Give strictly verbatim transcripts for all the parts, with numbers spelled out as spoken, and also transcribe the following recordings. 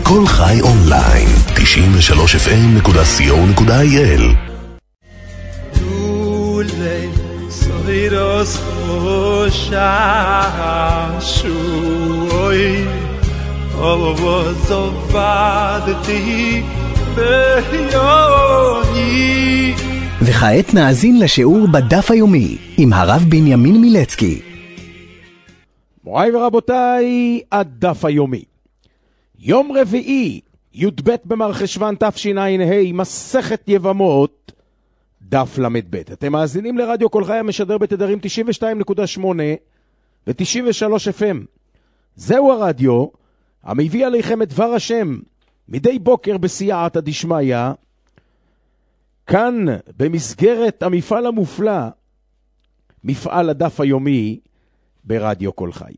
כל חי אונליין, תשעים ושלוש אף אם נקודה סי או נקודה איי אל. Ule soiros oshanshui ovozovadti beyoni. וכעת נאזין לשיעור בדף היומי עם הרב בנימין מילצקי. מוריי ורבותיי, הדף היומי. יום רביעי, י"ב במרחשוון תשע"ה, מסכת יבמות, דף למד ב'. אתם מאזינים לרדיו כל חי המשדר בתדרים תשעים ושתיים נקודה שמונה ו-תשעים ושלוש אף אם. זהו הרדיו המביא עליכם את דבר השם מדי בוקר בסייעתא דשמיא, כאן במסגרת המפעל המופלא, מפעל הדף היומי ברדיו כל חי.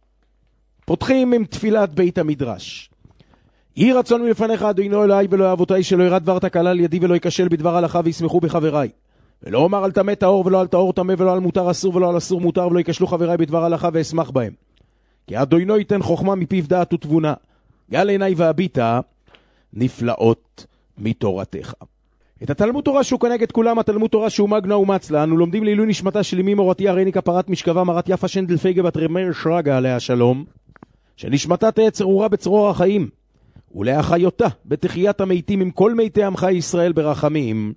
פותחים עם תפילת בית המדרש. יהי רצון מלפניך אדוני אלוהי ואלוהי אבותיי, שלא ירד דבר תקלה על ידי ולא ייכשל בדבר הלכה וישמחו בחבריי. ולא אומר על טמא טהור ולא על טהור טמא ולא על מותר אסור ולא על אסור מותר, ולא ייכשלו חבריי בדבר הלכה ואשמח בהם. כי אדוני ייתן חוכמה מפיו דעת ותבונה, גל עיניי והביטה נפלאות מתורתך. את התלמוד תורה שהוא כנגד כולם, התלמוד תורה שהוא מגנה ומצלה, אנו לומדים לעילוי נשמתה של אמי מורתי הרני כפרת משכבה מרת יפה שנדל פייגה בת רמר שרגא עליה שלום, שנשמתה תהיה צרורה בצרור החיים, ולאחיותה בתחיית המתים עם כל מתי עמך ישראל ברחמים,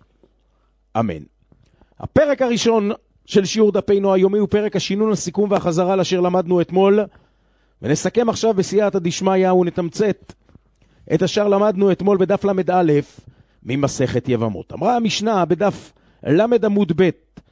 אמן. הפרק הראשון של שיעור דפינו היומי הוא פרק השינון, הסיכום והחזרה לאשר למדנו אתמול, ונסכם עכשיו בסייעתא דשמיא ונתמצת את אשר למדנו אתמול בדף למד א' ממסכת יבמות. אמרה המשנה בדף למד עמוד ב',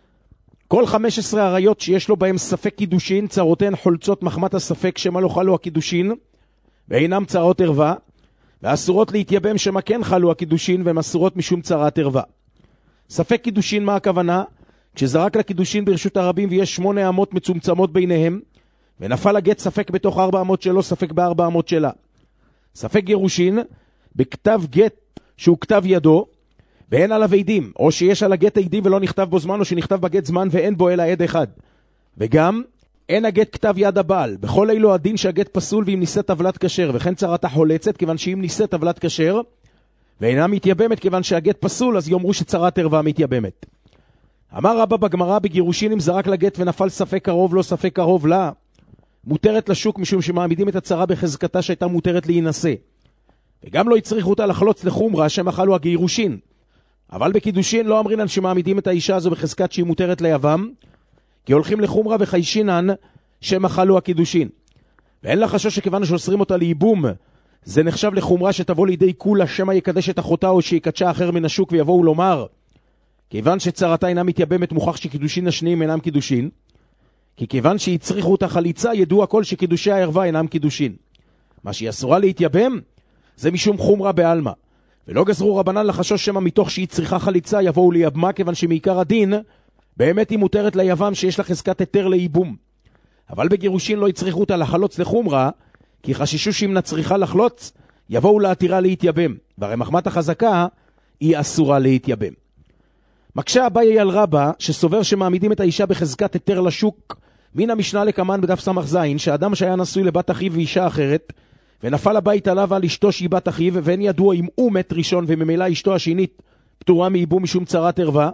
כל חמש עשרה עריות שיש לו בהם ספק קידושין, צרותיהן חולצות מחמת הספק שמה לא חלו הקידושין, ואינם צרות ערווה, ואסורות להתייבם שמה כן חלו הקידושין, והן אסורות משום צרת ערווה. ספק קידושין, מה הכוונה? כשזרק לקידושין ברשות הרבים ויש שמונה אמות מצומצמות ביניהם, ונפל הגט ספק בתוך ארבע אמות שלו, ספק בארבע אמות שלה. ספק גירושין, בכתב גט שהוא כתב ידו, ואין עליו עדים, או שיש על הגט עדים ולא נכתב בו זמן, או שנכתב בגט זמן ואין בו אלא עד אחד. וגם אין הגט כתב יד הבעל. בכל אילו הדין שהגט פסול ואם נישא טבלת כשר, וכן צרתה חולצת, כיוון שאם נישא טבלת כשר ואינה מתייבמת, כיוון שהגט פסול, אז יאמרו שצרת ערווה מתייבמת. אמר רבא בגמרא, בגירושין אם זרק לגט ונפל ספק קרוב לא ספק קרוב לה, מותרת לשוק, משום שמעמידים את הצרה בחזקתה שהייתה מותרת להינשא. וגם לא הצריכו אותה לחלוץ לחומרה שמחלו הגירושין. אבל בקידושין לא אמרינן שמעמידים את האישה הזו בחזקת שהיא מותרת ליבם, כי הולכים לחומרה וחיישינן שמחלו הקידושין. ואין לה חשש שכיוון שאוסרים אותה לייבום, זה נחשב לחומרה שתבוא לידי כולה שמא יקדש את אחותה או שיקדשה אחר מן השוק, ויבואו לומר, כיוון שצרתה אינה מתייבמת מוכח שקידושין השניים אינם קידושין, כי כיוון שהצריכו אותה חליצה ידוע כל שקידושי הערווה אינם קידושין. מה שהיא אסורה להתייבם זה משום חומרה בעלמא, ולא גזרו רבנן לחשוש שמא מתוך שהיא צריכה חליצה יבואו לייבמה, כיוון שמעיקר הדין באמת היא מותרת ליבם שיש לה חזקת היתר לייבום. אבל בגירושין לא הצריכו אותה לחלוץ לחומרה, כי חששו שאם נצריכה לחלוץ יבואו להתירה להתייבם, והרי מחמת החזקה היא אסורה להתייבם. מקשה אביי על רבא שסובר שמעמידים את האישה בחזקת היתר לשוק, מן המשנה לקמן בדף סמך זין, שאדם שהיה נשוי לבת אחיו ואישה אחרת, ונפל הבית עליו על אשתו שהיא בת אחיו, ואין ידוע אם הוא מת ראשון וממילא אשתו השנית פטורה מייבום משום צרת ערווה,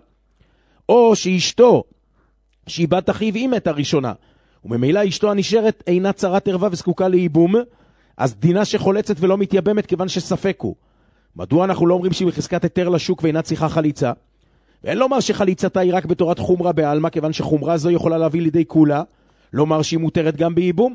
או שאשתו שהיא בת אחיו היא מתה ראשונה, וממילא אשתו הנשארת אינה צרת ערווה וזקוקה לייבום, אז דינה שחולצת ולא מתייבמת כיוון שספק הוא. מדוע אנחנו לא אומרים שהיא בחזקת היתר לשוק ואינה צריכה חליצה? ואין לומר שחליצתה היא רק בתורת חומרה בעלמא, כיוון שחומרה זו יכולה להביא לידי כולה, לומר שהיא מותרת גם בייבום.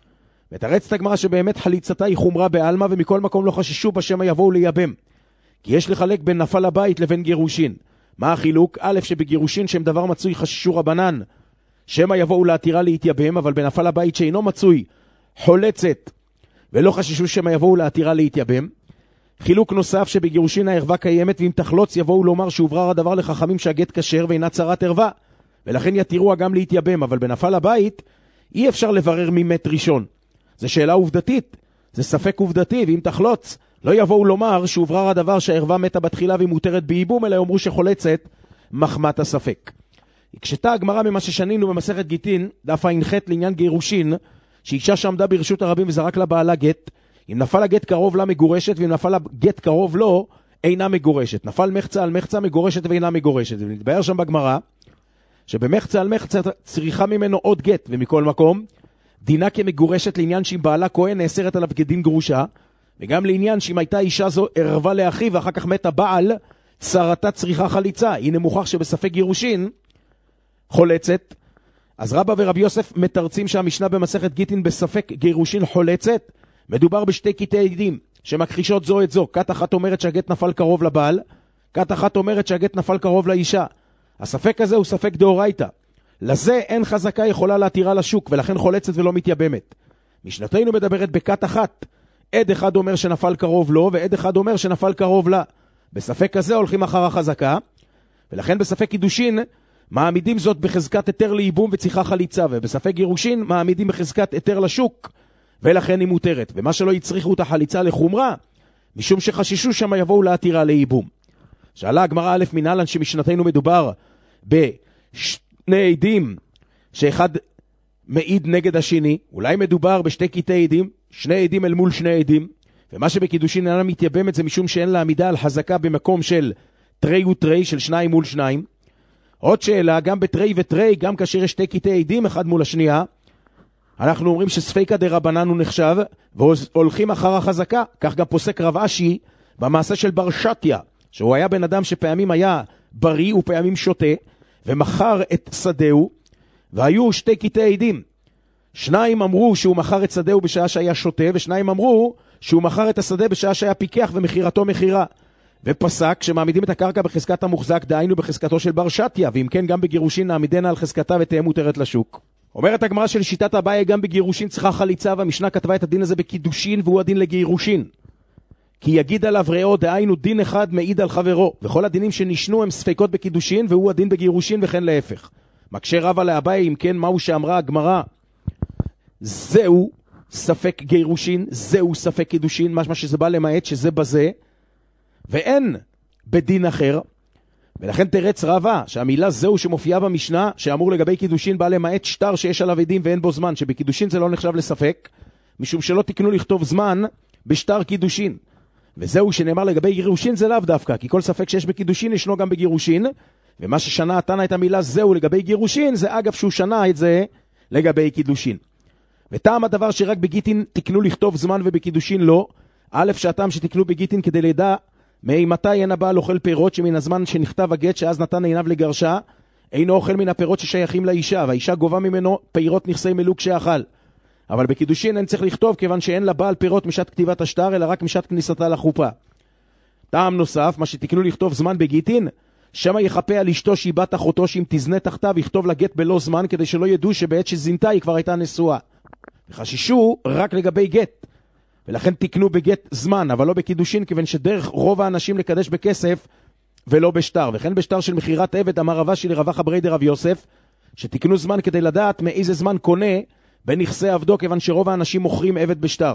ותרץ הגמרא שבאמת חליצתה היא חומרה בעלמא, ומכל מקום לא חששו בשמה יבואו לייבם. כי יש לחלק בין נפל הבית לבין גירושין. מה החילוק? א', שבגירושין שהם דבר מצוי חששו רבנן, שמה יבואו להתירה להתייבם, אבל בנפל הבית שאינו מצוי חולצת ולא חששו שמה יבואו להתירה להתייבם. חילוק נוסף שבגירושין הערווה קיימת, ואם תחלוץ יבואו לומר שהוברר הדבר לחכמים שהגט כשר ואינה צרת ערווה, ולכן יתירוה גם להתייבם, אבל בנפל הבית אי אפשר לברר מי מת ראשון. זה שאלה עובדתית, זה ספק עובדתי, ואם תחלוץ לא יבואו לומר שהוברר הדבר שהערווה מתה בתחילה והיא מותרת בייבום, אלא יאמרו שחולצת מחמת הספק. הקשתה הגמרא ממה ששנינו במסכת גיטין, דף ע"ח לעניין גירושין, שאישה שעמדה ברשות הרבים וזרק לה בעלה גט, אם נפל הגט קרוב לה מגורשת, ואם נפל הגט קרוב לו, אינה מגורשת. נפל מחצה על מחצה מגורשת ואינה מגורשת. ונתבהר שם בגמרא, שבמחצה על מחצה צריכה ממנו עוד גט, ומכל מקום, דינה כמגורשת לעניין שאם בעלה כהן נאסרת עליו כדין גרושה, וגם לעניין שאם הייתה אישה זו ערבה לאחיו, ואחר כך מת הבעל, צרתה צריכה חליצה. הנה מוכח שבספק גירושין, חולצת, אז רבא ורבי יוסף מתרצים שהמשנה במסכת גיטין בספק גירושין חולצת, מדובר בשתי קטעי עדים שמכחישות זו את זו. כת אחת אומרת שהגט נפל קרוב לבעל, כת אחת אומרת שהגט נפל קרוב לאישה. הספק הזה הוא ספק דאורייתא. לזה אין חזקה יכולה להתירה לשוק, ולכן חולצת ולא מתייבמת. משנתנו מדברת בכת אחת. עד אחד אומר שנפל קרוב לו, ועד אחד אומר שנפל קרוב לה. בספק הזה הולכים אחר החזקה, ולכן בספק קידושין מעמידים זאת בחזקת היתר לייבום וצריכה חליצה, ובספק גירושין מעמידים בחזקת היתר לשוק, ולכן היא מותרת. ומה שלא יצריכו את החליצה לחומרה, משום שחשישו שם יבואו להתירה לייבום. שאלה הגמרא א' מנהלן שמשנתנו מדובר בשני עדים שאחד מעיד נגד השני, אולי מדובר בשתי קטעי עדים, שני עדים אל מול שני עדים, ומה שבקידושין אינה מתייבמת זה משום שאין לה עמידה על חזקה במקום של תרי ותרי, של שניים מול שניים. עוד שאלה, גם בתרי ותרי, גם כאשר יש שתי קטעי עדים אחד מול השנייה, אנחנו אומרים שספיקה דרבנן הוא נחשב, והולכים אחר החזקה. כך גם פוסק רב אשי במעשה של בר שתיה, שהוא היה בן אדם שפעמים היה בריא ופעמים שותה, ומחר את שדהו, והיו שתי קטעי עדים. שניים אמרו שהוא מחר את שדהו בשעה שהיה שותה, ושניים אמרו שהוא מחר את השדה בשעה שהיה פיקח ומחירתו מחירה. ופסק שמעמידים את הקרקע בחזקת המוחזק, דהיינו בחזקתו של בר שתיה, ואם כן גם בגירושין נעמידנה על חזקתה ותהיה מותרת לשוק. אומרת הגמרא של שיטת אביי, גם בגירושין צריכה חליצה, והמשנה כתבה את הדין הזה בקידושין, והוא הדין לגירושין. כי יגיד עליו ראו, דהיינו דין אחד מעיד על חברו, וכל הדינים שנשנו הם ספקות בקידושין, והוא הדין בגירושין וכן להפך. מקשה רבא לאביי, אם כן מהו שאמרה הגמרא, זהו ספק גירושין, זהו ספק קידושין, משמע שזה בא למעט שזה בזה, ואין בדין אחר. ולכן תרץ רבא שהמילה זהו שמופיעה במשנה שאמור לגבי קידושין בא למעט שטר שיש עליו עדים ואין בו זמן, שבקידושין זה לא נחשב לספק, משום שלא תקנו לכתוב זמן בשטר קידושין. וזהו שנאמר לגבי גירושין זה לאו דווקא, כי כל ספק שיש בקידושין ישנו גם בגירושין, ומה ששנה התנה את המילה זהו לגבי גירושין זה אגב שהוא שנה את זה לגבי קידושין. וטעם הדבר שרק בגיטין תקנו לכתוב זמן ובקידושין לא, א' שהטעם שתקנו בגיטין כדי לדע מאימתי אין הבעל אוכל פירות שמן הזמן שנכתב הגט שאז נתן עיניו לגרשה, אינו אוכל מן הפירות ששייכים לאישה, והאישה גובה ממנו פירות נכסי מלוק שאכל. אבל בקידושין אין צריך לכתוב כיוון שאין לבעל פירות משעת כתיבת השטר, אלא רק משעת כניסתה לחופה. טעם נוסף, מה שתקנו לכתוב זמן בגיטין, שמה יחפה על אשתו שהיא בת אחותו שאם תזנה תחתיו יכתוב לגט בלא זמן, כדי שלא ידעו שבעת שזינתה היא כבר הייתה נשואה. וחשישו רק לגבי גט. ולכן תקנו בגט זמן, אבל לא בקידושין, כיוון שדרך רוב האנשים לקדש בכסף ולא בשטר. וכן בשטר של מחירת עבד, אמר רבא שלי רבא חברי דרב יוסף, שתקנו זמן כדי לדעת מאיזה זמן קונה בנכסי עבדו, כיוון שרוב האנשים מוכרים עבד בשטר.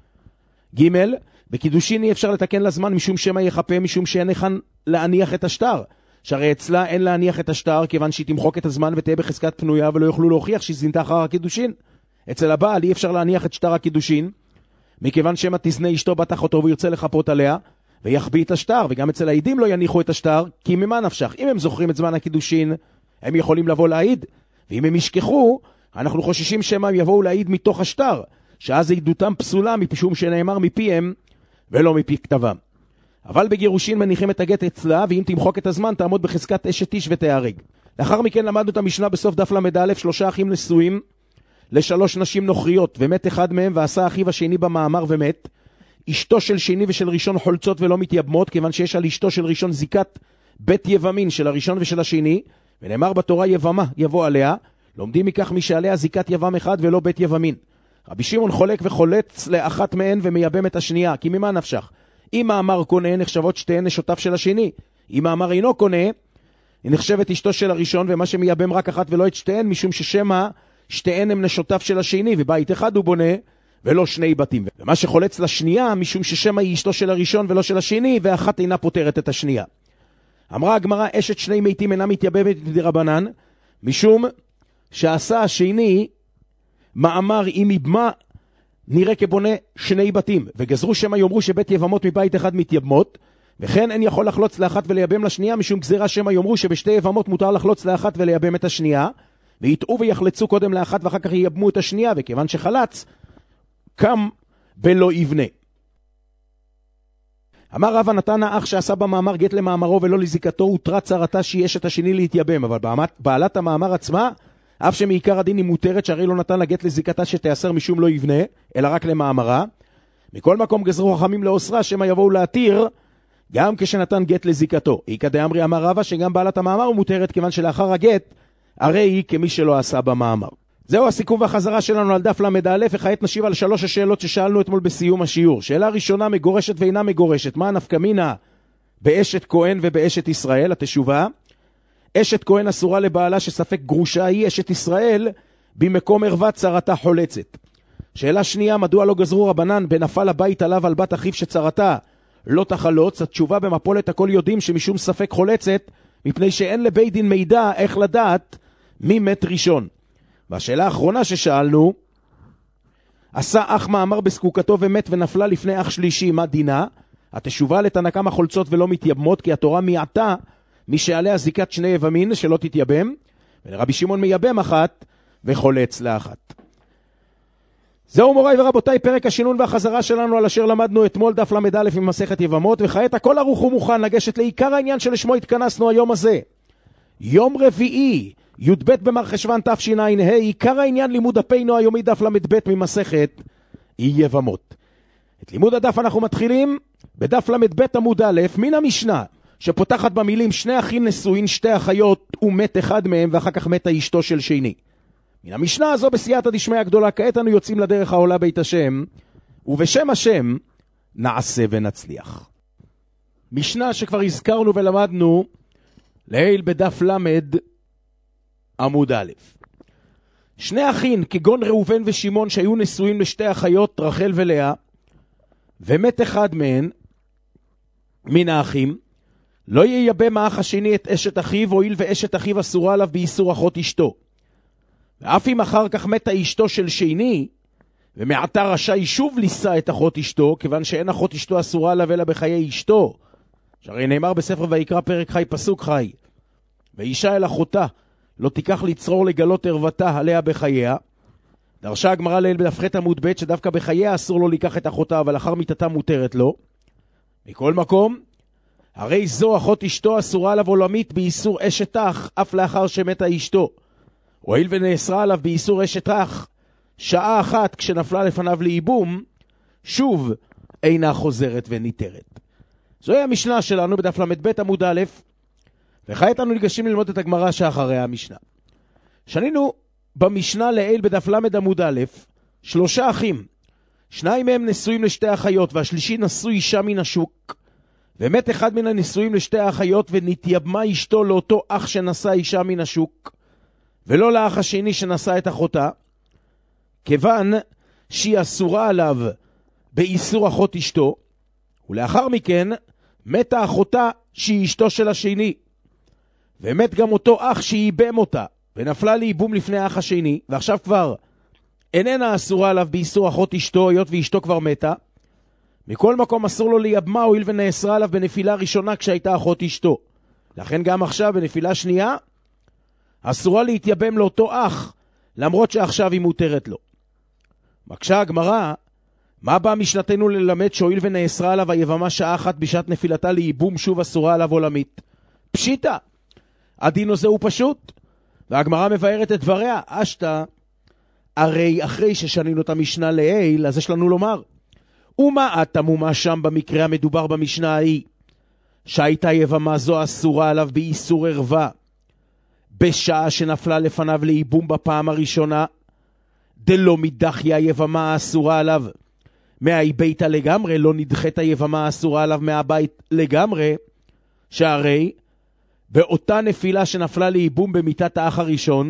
ג' בקידושין אי אפשר לתקן לזמן משום שמה יחפה, משום שאין היכן להניח את השטר. שהרי אצלה אין להניח את השטר, כיוון שהיא תמחוק את הזמן ותהיה בחזקת פנויה, ולא יוכלו להוכיח שהיא זינתה אחר הקידושין. אצל הבעל אי אפשר להניח את שטר הקידושין, מכיוון שמה תזנה אשתו בת אחותו והוא ירצה לחפות עליה, ויחביא את השטר, וגם אצל העידים לא יניחו את השטר, כי ממה נפשך? אם הם זוכרים את זמן הקידושין, הם יכולים לבוא להעיד, ואם הם ישכחו, אנחנו חוששים שמה הם יבואו להעיד מתוך השטר, שאז עידותם פסולה משום שנאמר מפיהם ולא מפי כתבם. אבל בגירושין מניחים את הגט אצלה, ואם תמחוק את הזמן תעמוד בחזקת אשת איש ותהרג. לאחר מכן למדנו את המשנה בסוף דף למד א', שלושה אחים נשואים לשלוש נשים נוכריות, ומת אחד מהם ועשה אחיו השני במאמר ומת. אשתו של שני ושל ראשון חולצות ולא מתייבמות, כיוון שיש על אשתו של ראשון זיקת בית יבמין של הראשון ושל השני, ונאמר בתורה יבמה יבוא עליה. לומדים מכך מי שעליה זיקת יבם אחד ולא בית יבמין. רבי שמעון חולק וחולץ לאחת מהן ומייבם את השנייה, כי ממה נפשך? אם מאמר קונה נחשבות שתיהן נשותיו של השני, אם מאמר אינו קונה היא נחשבת אשתו של הראשון, ומה שמייבם רק אחת ולא את שתיהן, משום ששמה שתיהן הם נשותיו של השני, ובית אחד הוא בונה ולא שני בתים. ומה שחולץ לשנייה משום ששמה היא אשתו של הראשון ולא של השני, ואחת אינה פותרת את השנייה. אמרה הגמרא אשת שני מתים אינה מתייבמת מדרבנן, משום שעשה השני מאמר אם יבמה נראה כבונה שני בתים, וגזרו שמה יאמרו שבית יבמות מבית אחד מתייבמות, וכן אין יכול לחלוץ לאחת ולייבם לשנייה, משום גזירה שמה יאמרו שבשתי יבמות מותר לחלוץ לאחת ולייבם את השנייה, ויטעו ויחלצו קודם לאחת ואחר כך ייבמו את השנייה, וכיוון שחלץ, קם בלא יבנה. אמר רבא נתן האח שעשה במאמר גט למאמרו ולא לזיקתו, הותרה צרתה שיש את השני להתייבם, אבל בעלת המאמר עצמה, אף שמעיקר הדין היא מותרת, שהרי לא נתן לה גט לזיקתה שתיאסר משום לא יבנה, אלא רק למאמרה. מכל מקום גזרו חכמים לאוסרה, שמה יבואו להתיר, גם כשנתן גט לזיקתו. איקא דאמרי אמר רבא שגם בעלת המאמר הוא מותרת, כיוון שלאחר הגט, הרי היא כמי שלא עשה במאמר. זהו הסיכום והחזרה שלנו על דף למד א', וכעת נשיב על שלוש השאלות ששאלנו אתמול בסיום השיעור. שאלה ראשונה, מגורשת ואינה מגורשת. מה נפקא מינה באשת כהן ובאשת ישראל? התשובה, אשת כהן אסורה לבעלה שספק גרושה היא, אשת ישראל במקום ערווה צרתה חולצת. שאלה שנייה, מדוע לא גזרו רבנן בנפל הבית עליו על בת אחיו שצרתה לא תחלוץ? התשובה, במפולת הכל יודעים שמשום ספק חולצת, מפני שאין לבית דין מידע איך לדעת מי מת ראשון. והשאלה האחרונה ששאלנו, עשה אח מאמר בסקוקתו ומת ונפלה לפני אח שלישי, מה דינה? התשובה, לתנא קמא חולצות ולא מתייבמות, כי התורה מיעטה מי שעליה זיקת שני יבמין שלא תתייבם, ולרבי שמעון מייבם אחת וחולץ לאחת. זהו מוריי ורבותיי פרק השינון והחזרה שלנו על אשר למדנו אתמול, דף למד א' ממסכת יבמות, וכעת הכל ערוך ומוכן לגשת לעיקר העניין שלשמו התכנסנו היום הזה. יום רביעי, י"ב במרחשוון תשע"ה, עיקר העניין לימוד דפנו היומי דף למד ב' ממסכת יבמות. את לימוד הדף אנחנו מתחילים בדף למד ב' עמוד א' מן המשנה, שפותחת במילים שני אחים נשואין שתי אחיות ומת אחד מהם ואחר כך מתה אשתו של שני. מן המשנה הזו בסייעתא דשמיא הגדולה, כעת אנו יוצאים לדרך העולה בית השם, ובשם השם נעשה ונצליח. משנה שכבר הזכרנו ולמדנו לעיל בדף למד עמוד א'. שני אחים כגון ראובן ושמעון שהיו נשואים לשתי אחיות רחל ולאה, ומת אחד מהן מן האחים, לא ייבם האח השני את אשת אחיו, הואיל ואשת אחיו אסורה עליו באיסור אחות אשתו. ואף אם אחר כך מתה אשתו של שני, ומעתה רשאי שוב לישא את אחות אשתו, כיוון שאין אחות אשתו אסורה עליו אלא בחיי אשתו, שהרי נאמר בספר ויקרא פרק חי פסוק חי, ואישה אל אחותה לא תיקח לצרור לגלות ערוותה עליה בחייה. דרשה הגמרא לעיל בדף ח' עמוד ב' שדווקא בחייה אסור לו לקח את אחותה, אבל אחר מיתתה מותרת לו. מכל מקום, הרי זו אחות אשתו אסורה עליו עולמית באיסור אשת אח, אף לאחר שמתה אשתו. הואיל ונאסרה עליו באיסור אשת אח שעה אחת כשנפלה לפניו לאיבום, שוב אינה חוזרת וניתרת. זוהי המשנה שלנו בדף למד ב' עמוד א', וכעת אנו ניגשים ללמוד את הגמרא שאחריה המשנה. שנינו במשנה לעיל בדף למד עמוד א', שלושה אחים, שניים מהם נשואים לשתי אחיות, והשלישי נשוי אישה מן השוק, ומת אחד מן הנשואים לשתי האחיות, ונתייבמה אשתו לאותו אח שנשא אישה מן השוק, ולא לאח השני שנשא את אחותה, כיוון שהיא אסורה עליו באיסור אחות אשתו, ולאחר מכן מתה אחותה שהיא אשתו של השני, ומת גם אותו אח שייבם אותה, ונפלה לאיבום לפני האח השני, ועכשיו כבר איננה אסורה עליו באיסור אחות אשתו, היות ואשתו כבר מתה. מכל מקום אסור לו לייבמה, הואיל ונאסרה עליו בנפילה ראשונה כשהייתה אחות אשתו. לכן גם עכשיו בנפילה שנייה אסורה להתייבם לאותו אח, למרות שעכשיו היא מותרת לו. מקשה הגמרא, מה בא משנתנו ללמד שהואיל ונאסרה עליו היבמה שעה אחת בשעת נפילתה לאיבום, שוב אסורה עליו עולמית? פשיטה, הדין הזה הוא פשוט. והגמרא מבארת את דבריה, אשתה, הרי אחרי ששנינו את המשנה לעיל, אז יש לנו לומר, ומה אתה מומה שם במקרה המדובר במשנה ההיא, שהייתה יבמה זו אסורה עליו באיסור ערווה, בשעה שנפלה לפניו לאיבום בפעם הראשונה, דלא מדחיה יבמה האסורה עליו מהי ביתה לגמרי, לא נדחת היבמה האסורה עליו מהבית לגמרי, שהרי באותה נפילה שנפלה לאיבום במיטת האח הראשון,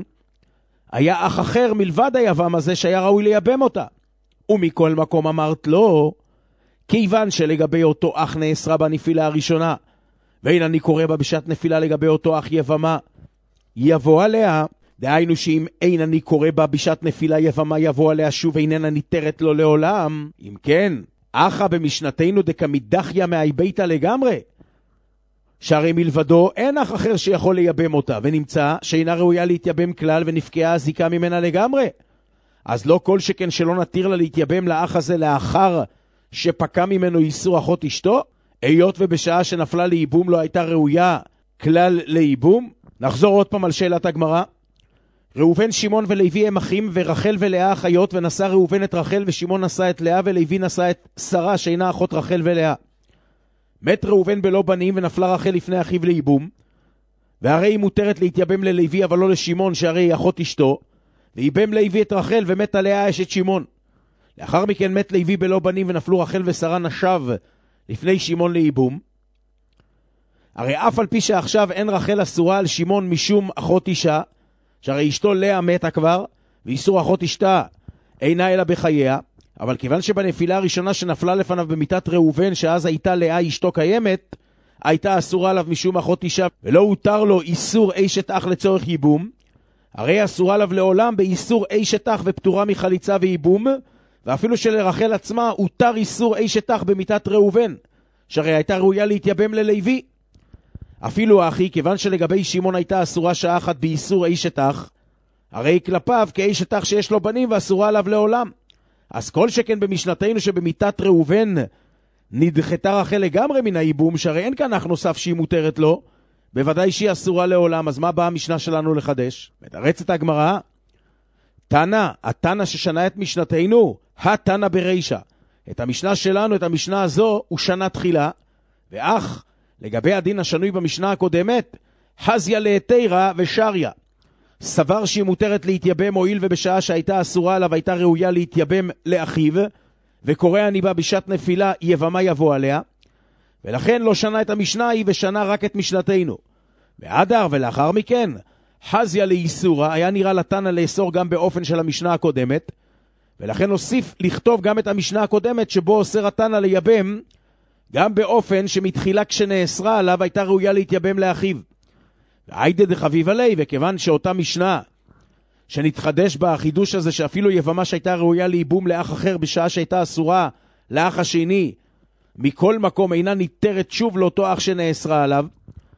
היה אח אחר מלבד היבם הזה שהיה ראוי לייבם אותה. ומכל מקום אמרת לו, כיוון שלגבי אותו אח נאסרה בנפילה הראשונה, ואין אני קורא בה בשעת נפילה לגבי אותו אח יבמה, יבוא עליה דהיינו שאם אין אני קורא בה בשעת נפילה יבמה יבוא עליה שוב איננה ניתרת לו לעולם. אם כן, אחא במשנתנו דקמידחיה מהי ביתה לגמרי, שהרי מלבדו אין אח אחר שיכול לייבם אותה, ונמצא שאינה ראויה להתייבם כלל ונפקעה הזיקה ממנה לגמרי. אז לא כל שכן שלא נתיר לה להתייבם לאח הזה לאחר שפקע ממנו איסור אחות אשתו, היות ובשעה שנפלה לייבום לא הייתה ראויה כלל לייבום. נחזור עוד פעם על שאלת הגמרא. ראובן, שמעון ולוי הם אחים, ורחל ולאה אחיות, ונשא ראובן את רחל ושמעון נשא את לאה, ולוי נשא את שרה שאינה אחות רחל ולאה. מת ראובן בלא בנים ונפלה רחל לפני אחיו לייבום, והרי היא מותרת להתייבם ללוי אבל לא לשמעון שהרי היא אחות אשתו, וייבם לוי את רחל ומת עליה אשת שמעון. לאחר מכן מת לוי בלא בנים ונפלו רחל ושרה נשב לפני שמעון לייבום. הרי אף על פי שעכשיו אין רחל אסורה על שמעון משום אחות אישה, שהרי אשתו לאה מתה כבר, ואיסור אחות אשתה אינה אלא בחייה, אבל כיוון שבנפילה הראשונה שנפלה לפניו במיטת ראובן, שאז הייתה לאה אשתו קיימת, הייתה אסורה עליו משום אחות אישה, ולא הותר לו איסור אשת אח לצורך ייבום, הרי אסורה עליו לעולם באיסור אשת אח ופטורה מחליצה וייבום, ואפילו שלרחל עצמה הותר איסור אשת אח במיטת ראובן, שהרי הייתה ראויה להתייבם ללוי. אפילו האחי, כיוון שלגבי שמעון הייתה אסורה שעה אחת באיסור אשת אח, הרי כלפיו כאשת אח שיש לו בנים ואסורה עליו לעולם. אז כל שכן במשנתנו שבמיטת ראובן נדחתה רחל לגמרי מן הייבום, שהרי אין כאן אח נוסף שהיא מותרת לו, בוודאי שהיא אסורה לעולם. אז מה באה המשנה שלנו לחדש? מתרצת הגמרא, תנא, התנא ששנה את משנתנו, התנא ברישא. את המשנה שלנו, את המשנה הזו, הוא שנה תחילה, ואך לגבי הדין השנוי במשנה הקודמת, חזיה להתירה ושריה. סבר שהיא מותרת להתייבם הועיל ובשעה שהייתה אסורה עליו הייתה ראויה להתייבם לאחיו, וקורא אני בה בשעת נפילה יבמה יבוא עליה, ולכן לא שנה את המשנה היא ושנה רק את משנתנו. ועדר ולאחר מכן חזיה לאיסורה, היה נראה לתנא לאסור גם באופן של המשנה הקודמת, ולכן הוסיף לכתוב גם את המשנה הקודמת שבו אוסר התנא לייבם גם באופן שמתחילה כשנאסרה עליו הייתה ראויה להתייבם לאחיו. והיידה דחביב עלי, וכיוון שאותה משנה שנתחדש בה החידוש הזה שאפילו יבמה שהייתה ראויה לייבום לאח אחר בשעה שהייתה אסורה לאח השני, מכל מקום אינה ניתרת שוב לאותו אח שנאסרה עליו,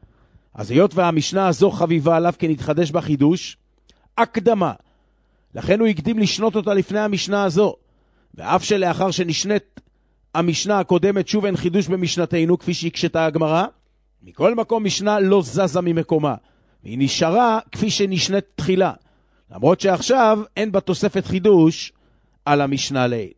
אז היות והמשנה הזו חביבה עליו כי נתחדש בה חידוש, הקדמה. לכן הוא הקדים לשנות אותה לפני המשנה הזו, ואף שלאחר שנשנת המשנה הקודמת שוב אין חידוש במשנתנו כפי שהקשתה הגמרא, מכל מקום משנה לא זזה ממקומה, והיא נשארה כפי שנשנת תחילה, למרות שעכשיו אין בה תוספת חידוש על המשנה לעיל.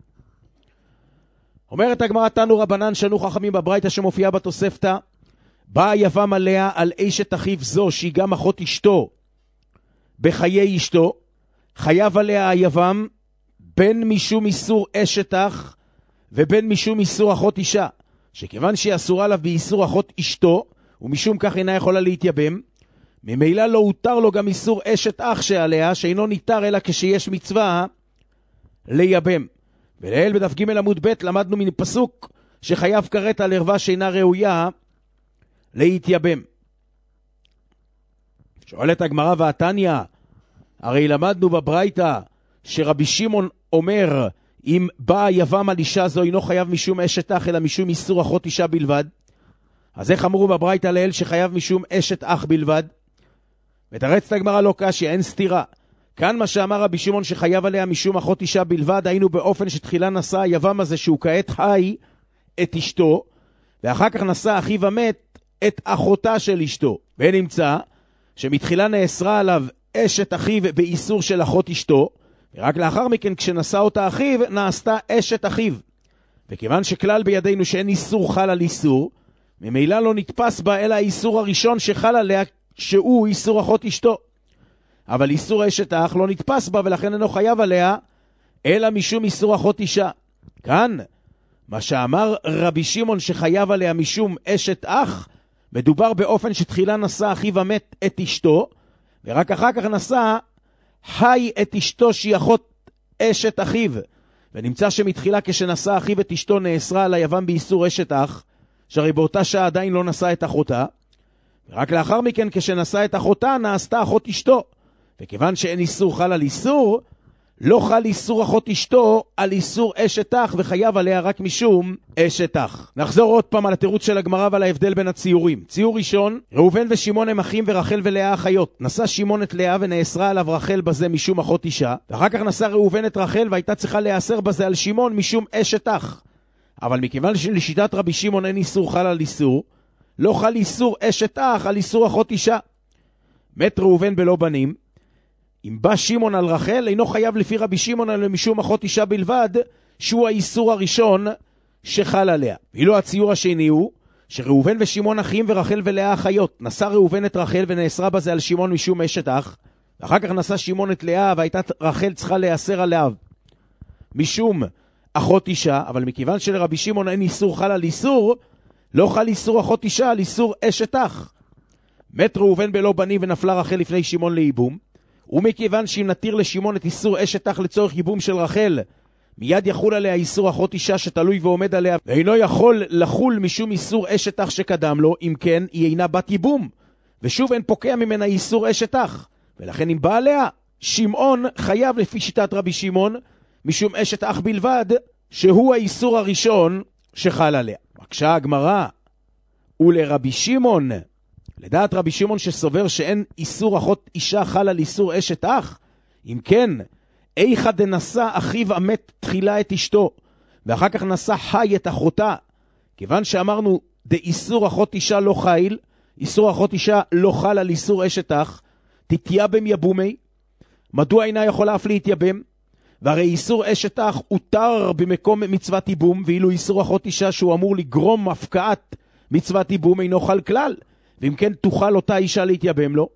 אומרת הגמרא, תנו רבנן שנו חכמים בברייתא שמופיעה בתוספתא, באה יבם עליה על אשת אחיו זו שהיא גם אחות אשתו בחיי אשתו, חייב עליה היבם בין משום איסור אשת אח ובין משום איסור אחות אישה, שכיוון שהיא אסורה עליו באיסור אחות אשתו ומשום כך אינה יכולה להתייבם, ממילא לא הותר לו גם איסור אשת אח שעליה, שאינו ניתר אלא כשיש מצווה לייבם. ולאל בדף ג' עמוד ב' למדנו מן פסוק שחייב כרת על ערווה שאינה ראויה להתייבם. שואלת הגמרא והתניא, הרי למדנו בברייתא שרבי שמעון אומר אם בא יבם על אישה זו אינו חייב משום אשת אח אלא משום איסור אחות אישה בלבד, אז איך אמרו בברייתא לאל שחייב משום אשת אח בלבד? מתרצת הגמרא לא קשיא, אין סתירה. כאן מה שאמר רבי שמעון שחייב עליה משום אחות אישה בלבד, היינו באופן שתחילה נשא היבם הזה שהוא כעת חי את אשתו, ואחר כך נשא אחיו המת את אחותה של אשתו, ונמצא שמתחילה נאסרה עליו אשת אחיו באיסור של אחות אשתו, ורק לאחר מכן כשנשא אותה אחיו נעשתה אשת אחיו. וכיוון שכלל בידינו שאין איסור חל על איסור, ממילא לא נתפס בה אלא האיסור הראשון שחל עליה שהוא איסור אחות אשתו, אבל איסור אשת אח לא נתפס בה ולכן אינו חייב עליה אלא משום איסור אחות אישה. כאן מה שאמר רבי שמעון שחייב עליה משום אשת אח, מדובר באופן שתחילה נשא אחיו המת את אשתו, ורק אחר כך נשא חי את אשתו שהיא אחות אשת אחיו, ונמצא שמתחילה כשנשא אחיו את אשתו נאסרה על היבם באיסור אשת אח, שהרי באותה שעה עדיין לא נשא את אחותה, ורק לאחר מכן כשנשא את אחותה נעשתה אחות אשתו, וכיוון שאין איסור חל על איסור, לא חל איסור אחות אשתו על איסור אשת אח, וחייב עליה רק משום אשת אח. נחזור עוד פעם על התירוץ של הגמרא ועל ההבדל בין הציורים. ציור ראשון, ראובן ושמעון הם אחים ורחל ולאה אחיות. נשא שמעון את לאה ונאסרה עליו רחל בזה משום אחות אישה, ואחר כך נשא ראובן את רחל והייתה צריכה להיאסר בזה על שמעון משום אשת אח. אבל מכיוון שלשיטת רבי שמעון אין איסור חל על איסור, לא חל איסור אשת אח על איסור אחות אישה. מת ראובן בלא בנים, אם בא שמעון על רחל, אינו חייב לפי רבי שמעון אלא משום אחות אישה בלבד, שהוא האיסור הראשון שחל עליה. ואילו הציור השני הוא, שראובן ושמעון אחים ורחל ולאה אחיות. נשא ראובן את רחל ונאסרה בזה על שמעון משום אשת אח, ואחר כך נשא שמעון את לאה והייתה רחל צריכה להיאסר עליה משום אחות אישה, אבל מכיוון שלרבי שמעון אין איסור חל על איסור, לא חל איסור אחות אישה על איסור אשת אח. מת ראובן בלא בנים ונפלה רחל לפני שמעון לייבום, ומכיוון שאם נתיר לשמעון את איסור אשת אח לצורך ייבום של רחל, מיד יחול עליה איסור אחות אישה שתלוי ועומד עליה, ואינו יכול לחול משום איסור אשת אח שקדם לו, אם כן היא אינה בת ייבום, ושוב אין פוקע ממנה איסור אשת אח, ולכן אם בא עליה, שמעון חייב לפי שיטת רבי שמעון, משום אשת אח בלבד, שהוא האיסור הראשון שחל עליה. מקשה הגמרא, ולרבי שמעון, לדעת רבי שמעון שסובר שאין איסור אחות אישה חל על איסור אשת אח, אם כן, איכה דנשא אחיו המת תחילה את אשתו, ואחר כך נשא חי את אחותה, כיוון שאמרנו דאיסור אחות אישה לא חיל, איסור אחות אישה לא חל על איסור אשת אח, תתייבם יבומי, מדוע אינה יכולה אף להתייבם? והרי איסור אשת אח הותר במקום מצוות ייבום, ואילו איסור אחות אישה שהוא אמור לגרום הפקעת מצוות ייבום אינו חל כלל, ואם כן תוכל אותה אישה להתייבם לו.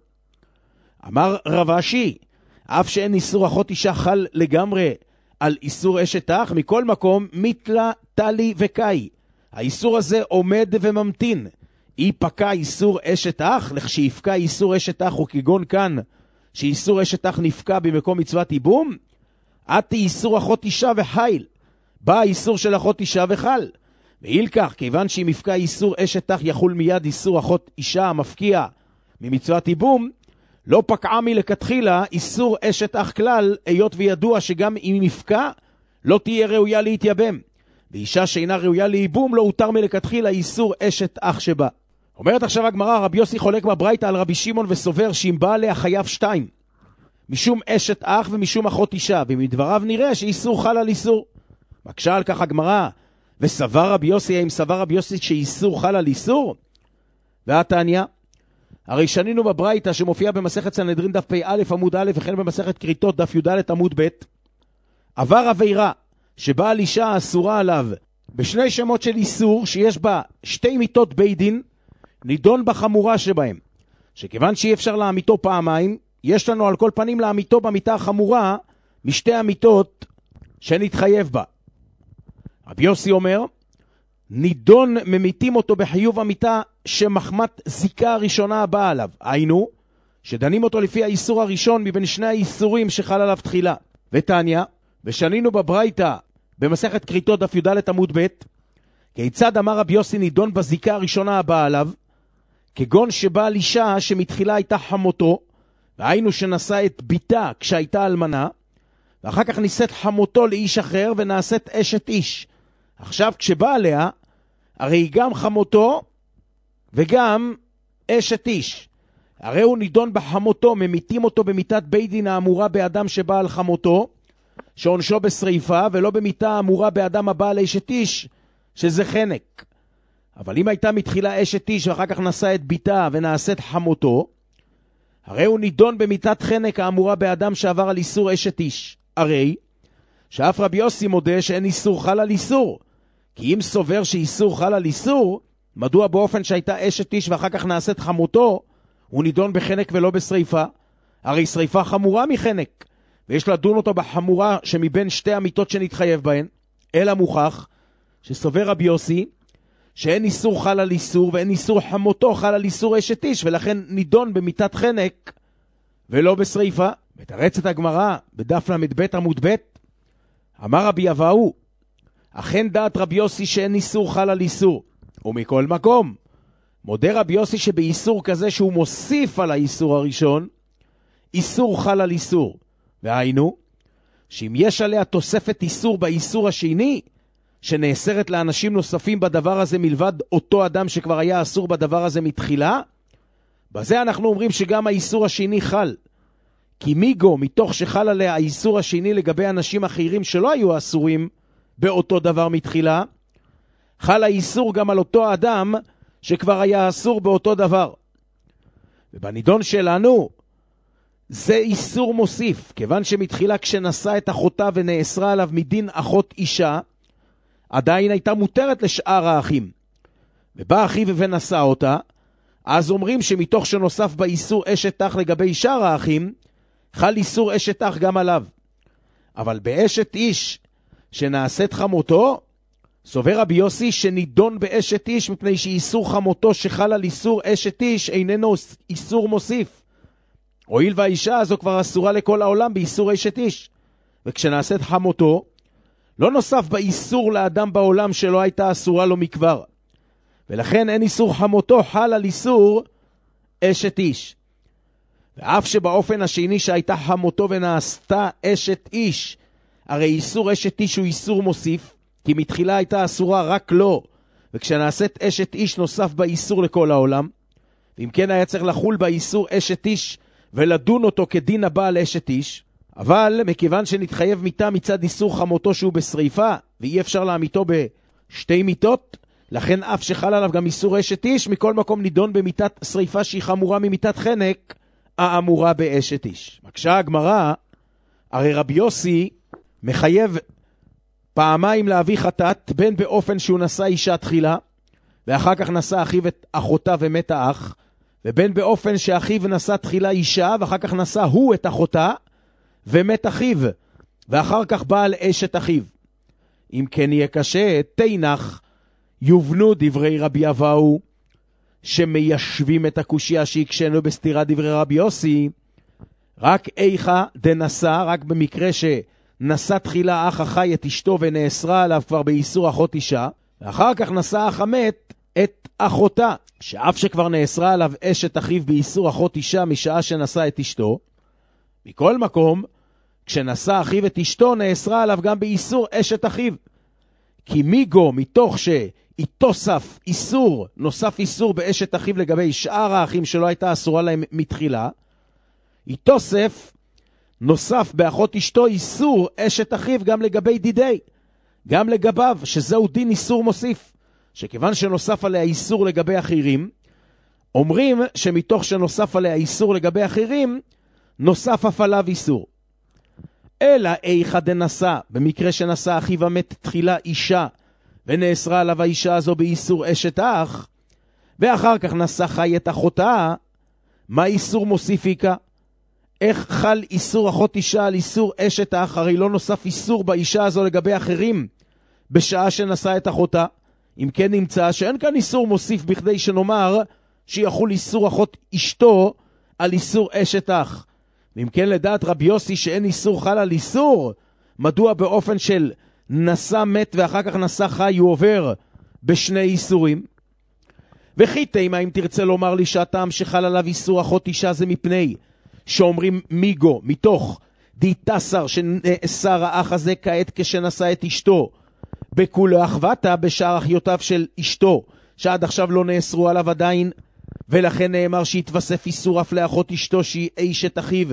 אמר רב אשי, אף שאין איסור אחות אישה חל לגמרי על איסור אשת אח, מכל מקום מתלה, תלי וקאי. האיסור הזה עומד וממתין. אי פקע איסור אשת אח, לכשיפקע איסור אשת אח, וכגון כאן, שאיסור אשת אח נפקע במקום מצוות ייבום, עתי איסור אחות אישה וחיל. בא איסור של אחות אישה וחל. ואיל כך, כיוון שאם יפקע איסור אשת אח יחול מיד איסור אחות אישה המפקיע ממצוות ייבום, לא פקעה מלכתחילה איסור אשת אח כלל, היות וידוע שגם אם יפקע לא תהיה ראויה להתייבם, ואישה שאינה ראויה לייבום לא הותר מלכתחילה איסור אשת אח שבה. אומרת עכשיו הגמרא, רבי יוסי חולק בברייתא על רבי שמעון וסובר שאם בא עליה חייב שתיים, משום אשת אח ומשום אחות אישה, ומדבריו נראה שאיסור חל על איסור. מקשה על כך הגמרא, וסבר רבי יוסי, האם סבר רבי יוסי שאיסור חל על איסור? והתניא, הרי שנינו בברייתא שמופיע במסכת סנהדרין דף פ"א עמוד א' וכן במסכת כריתות דף י"ד עמוד ב', עבר עבירה שבאה על אישה אסורה עליו בשני שמות של איסור שיש בה שתי מיתות בית דין, נידון בחמורה שבהם, שכיוון שאי אפשר להמיתו פעמיים, יש לנו על כל פנים להמיתו במיתה החמורה משתי המיתות שנתחייב בה. רבי יוסי אומר, נידון ממיתים אותו בחיוב המיתה שמחמת זיקה הראשונה הבאה עליו, היינו, שדנים אותו לפי האיסור הראשון מבין שני האיסורים שחל עליו תחילה. ותניא, ושנינו בברייתא במסכת כריתות דף י"ד עמוד ב', כיצד אמר רבי יוסי נידון בזיקה הראשונה הבאה עליו, כגון שבא על אישה שמתחילה הייתה חמותו, והיינו שנשא את ביתה כשהייתה אלמנה, ואחר כך נישאת חמותו לאיש אחר ונעשית אשת איש. עכשיו כשבא עליה, הרי היא גם חמותו וגם אשת איש. הרי הוא נידון בחמותו, ממיתים אותו במיתת בית דין האמורה באדם שבא על חמותו, שעונשו בשריפה, ולא במיתה האמורה באדם הבא על אשת איש, שזה חנק. אבל אם הייתה מתחילה אשת איש ואחר כך נשא את ביתה ונעשית חמותו, הרי הוא נידון במיתת חנק האמורה באדם שעבר על איסור אשת איש. הרי שאף רבי יוסי מודה שאין איסור חל על איסור, כי אם סובר שאיסור חל על איסור, מדוע באופן שהייתה אשת איש ואחר כך נעשית חמותו, הוא נידון בחנק ולא בשריפה? הרי שריפה חמורה מחנק, ויש לדון אותו בחמורה שמבין שתי המיתות שנתחייב בהן, אלא מוכח שסובר רבי יוסי שאין איסור חל על איסור, ואין איסור חמותו חל על איסור אשת איש, ולכן נידון במיתת חנק ולא בשריפה. מתרצת הגמרא בדף למד ב' עמוד ב', אמר רבי אבאו, אכן דעת רבי יוסי שאין איסור חל על איסור, ומכל מקום מודה רבי יוסי שבאיסור כזה שהוא מוסיף על האיסור הראשון, איסור חל על איסור. והיינו, שאם יש עליה תוספת איסור באיסור השני, שנאסרת לאנשים נוספים בדבר הזה מלבד אותו אדם שכבר היה אסור בדבר הזה מתחילה, בזה אנחנו אומרים שגם האיסור השני חל. כי מיגו, מתוך שחל עליה האיסור השני לגבי אנשים אחרים שלא היו אסורים באותו דבר מתחילה, חל האיסור גם על אותו אדם שכבר היה אסור באותו דבר. ובנידון שלנו, זה איסור מוסיף, כיוון שמתחילה כשנשא את אחותה ונאסרה עליו מדין אחות אישה, עדיין הייתה מותרת לשאר האחים. ובא אחיו ונשא אותה, אז אומרים שמתוך שנוסף באיסור אשת אח לגבי שאר האחים, חל איסור אשת אח גם עליו. אבל באשת איש שנעשית חמותו, סובר רבי יוסי שנידון באשת איש מפני שאיסור חמותו שחל על איסור אשת איש איננו איסור מוסיף. הואיל והאישה הזו כבר אסורה לכל העולם באיסור אשת איש. וכשנעשית חמותו, לא נוסף באיסור לאדם בעולם שלא הייתה אסורה לו מכבר. ולכן אין איסור חמותו חל על איסור אשת איש. ואף שבאופן השני שהייתה חמותו ונעשתה אשת איש, הרי איסור אשת איש הוא איסור מוסיף, כי מתחילה הייתה אסורה רק לו, וכשנעשית אשת איש נוסף באיסור לכל העולם, ואם כן היה צריך לחול באיסור אשת איש ולדון אותו כדין הבא על אשת איש, אבל מכיוון שנתחייב מיתה מצד איסור חמותו שהוא בשריפה, ואי אפשר להמיתו בשתי מיתות, לכן אף שחל עליו גם איסור אשת איש, מכל מקום נידון במיתת שריפה שהיא חמורה ממיתת חנק, האמורה באשת איש. מקשה הגמרא, הרי רבי יוסי מחייב פעמיים להביא חטאת, בין באופן שהוא נשא אישה תחילה, ואחר כך נשא אחיו את אחותה ומת האח, ובין באופן שאחיו נשא תחילה אישה, ואחר כך נשא הוא את אחותה, ומת אחיו, ואחר כך בא על אשת אחיו. אם כן יהיה קשה, תינח, יובנו דברי רבי אבאו, שמיישבים את הקושיה שהקשנו בסתירה דברי רבי יוסי, רק איכה דנסה, רק במקרה שנשא תחילה אח החי את אשתו ונאסרה עליו כבר באיסור אחות אישה, ואחר כך נשא אח המת את אחותה, שאף שכבר נאסרה עליו אשת אחיו באיסור אחות אישה משעה שנשא את אשתו, מכל מקום, כשנשא אחיו את אשתו נאסרה עליו גם באיסור אשת אחיו. כי מיגו, מתוך שאיתוסף איסור, נוסף איסור באשת אחיו לגבי שאר האחים שלא הייתה אסורה להם מתחילה, איתוסף נוסף באחות אשתו איסור אשת אחיו גם לגבי דידי, גם לגביו, שזהו דין איסור מוסיף, שכיוון שנוסף עליה איסור לגבי אחרים, אומרים שמתוך שנוסף עליה איסור לגבי אחרים, נוסף אף עליו איסור. אלא איכה דנסה, במקרה שנשא אחיו המת תחילה אישה, ונאסרה עליו האישה הזו באיסור אשת אח, ואחר כך נשא חי את אחותה, מה איסור מוסיפיקה? איך חל איסור אחות אישה על איסור אשת אח? הרי לא נוסף איסור באישה הזו לגבי אחרים, בשעה שנשא את אחותה. אם כן נמצא שאין כאן איסור מוסיף בכדי שנאמר שיחול איסור אחות אשתו על איסור אשת אח. ואם כן לדעת רבי יוסי שאין איסור חל על איסור, מדוע באופן של נשא מת ואחר כך נשא חי הוא עובר בשני איסורים? וכי תימה אם תרצה לומר לי שהטעם שחל עליו איסור אחות אישה זה מפני שאומרים מיגו מתוך דיטסר שנאסר האח הזה כעת כשנשא את אשתו בכולו אחוותה בשאר אחיותיו של אשתו שעד עכשיו לא נאסרו עליו עדיין, ולכן נאמר שיתווסף איסור אף לאחות אשתו שהיא אשת אחיו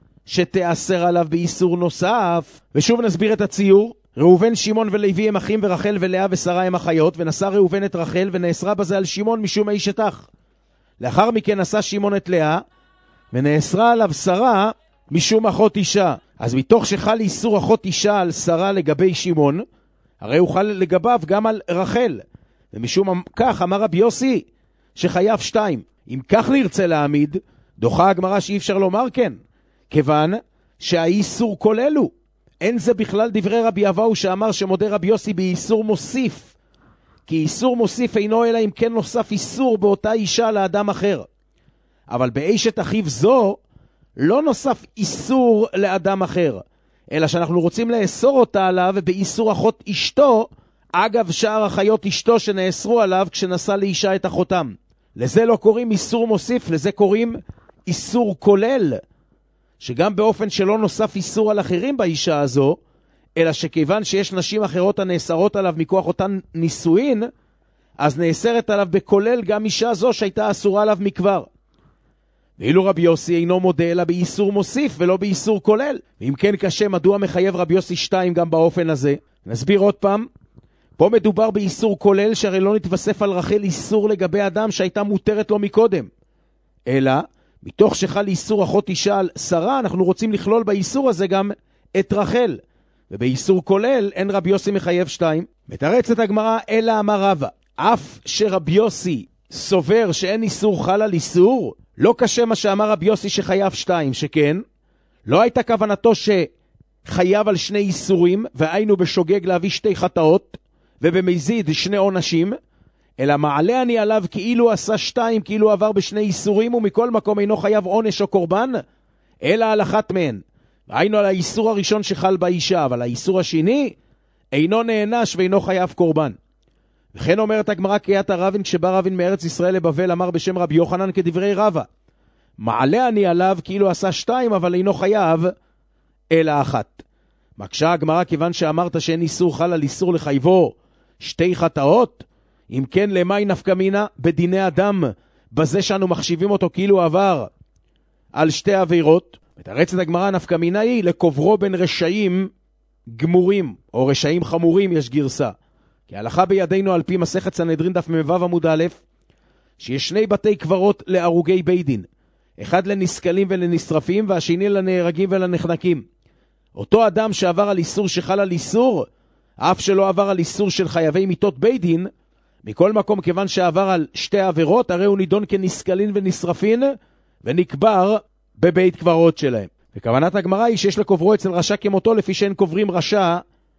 שתאסר עליו באיסור נוסף. ושוב נסביר את הציור. ראובן, שמעון ולוי הם אחים, ורחל ולאה ושרה הם אחיות, ונשא ראובן את רחל ונאסרה בזה על שמעון משום אשת אח. לאחר מכן נשא שמעון את לאה ונאסרה עליו שרה משום אחות אישה. אז מתוך שחל איסור אחות אישה על שרה לגבי שמעון, הרי הוא חל לגביו גם על רחל, ומשום כך אמר רבי יוסי שחייב שתיים. אם כך נרצה להעמיד, דוחה הגמרא שאי אפשר לומר כן, כיוון שהאיסור כוללו. אין זה בכלל דברי רבי אבאו שאמר שמודה רבי יוסי באיסור מוסיף, כי איסור מוסיף אינו אלא אם כן נוסף איסור באותה אישה לאדם אחר. אבל באשת אחיו זו לא נוסף איסור לאדם אחר, אלא שאנחנו רוצים לאסור אותה עליו באיסור אחות אשתו, אגב שאר אחיות אשתו שנאסרו עליו כשנשא לאישה את אחותם. לזה לא קוראים איסור מוסיף, לזה קוראים איסור כולל, שגם באופן שלא נוסף איסור על אחרים באישה הזו, אלא שכיוון שיש נשים אחרות הנאסרות עליו מכוח אותן נישואין, אז נאסרת עליו בכולל גם אישה זו שהייתה אסורה עליו מכבר. ואילו רבי יוסי אינו מודה אלא באיסור מוסיף ולא באיסור כולל. ואם כן קשה, מדוע מחייב רבי יוסי שתיים גם באופן הזה? נסביר עוד פעם. פה מדובר באיסור כולל, שהרי לא נתווסף על רחל איסור לגבי אדם שהייתה מותרת לו מקודם. אלא, מתוך שחל איסור אחות אישה על שרה, אנחנו רוצים לכלול באיסור הזה גם את רחל. ובאיסור כולל אין רבי יוסי מחייב שתיים. מתרצת הגמרא, אלא אמר רבא, אף שרבי יוסי סובר שאין איסור חל על איסור, לא קשה מה שאמר רבי יוסי שחייב שתיים, שכן, לא הייתה כוונתו שחייב על שני איסורים, והיינו בשוגג להביא שתי חטאות, ובמזיד שני עונשים, אלא מעלה אני עליו כאילו עשה שתיים, כאילו עבר בשני איסורים, ומכל מקום אינו חייב עונש או קורבן, אלא על אחת מהן. והיינו על האיסור הראשון שחל באישה, אבל האיסור השני אינו נענש ואינו חייב קורבן. וכן אומרת הגמרא קריאת הרבין, כשבא רבין מארץ ישראל לבבל, אמר בשם רבי יוחנן כדברי רבא, מעלה אני עליו כאילו עשה שתיים, אבל אינו חייב אלא אחת. מקשה הגמרא, כיוון שאמרת שאין איסור חל על איסור לחייבו שתי חטאות, אם כן למאי נפקא מינה בדיני אדם, בזה שאנו מחשיבים אותו כאילו עבר על שתי עבירות. מתרצת הגמרא, נפקא מינה היא לקוברו בין רשעים גמורים, או רשעים חמורים, יש גרסה. כי ההלכה בידינו על פי מסכת סנהדרין דף מ"ו עמוד א', שיש שני בתי קברות להרוגי בית דין, אחד לנסקלים ולנשרפים, והשני לנהרגים ולנחנקים. אותו אדם שעבר על איסור שחל על איסור, אף שלא עבר על איסור של חייבי מיתות בית דין, מכל מקום כיוון שעבר על שתי עבירות, הרי הוא נידון כנסקלין ונשרפין, ונקבר בבית קברות שלהם. וכוונת הגמרא היא שיש לקוברו אצל רשע כמותו, לפי שאין קוברים רשע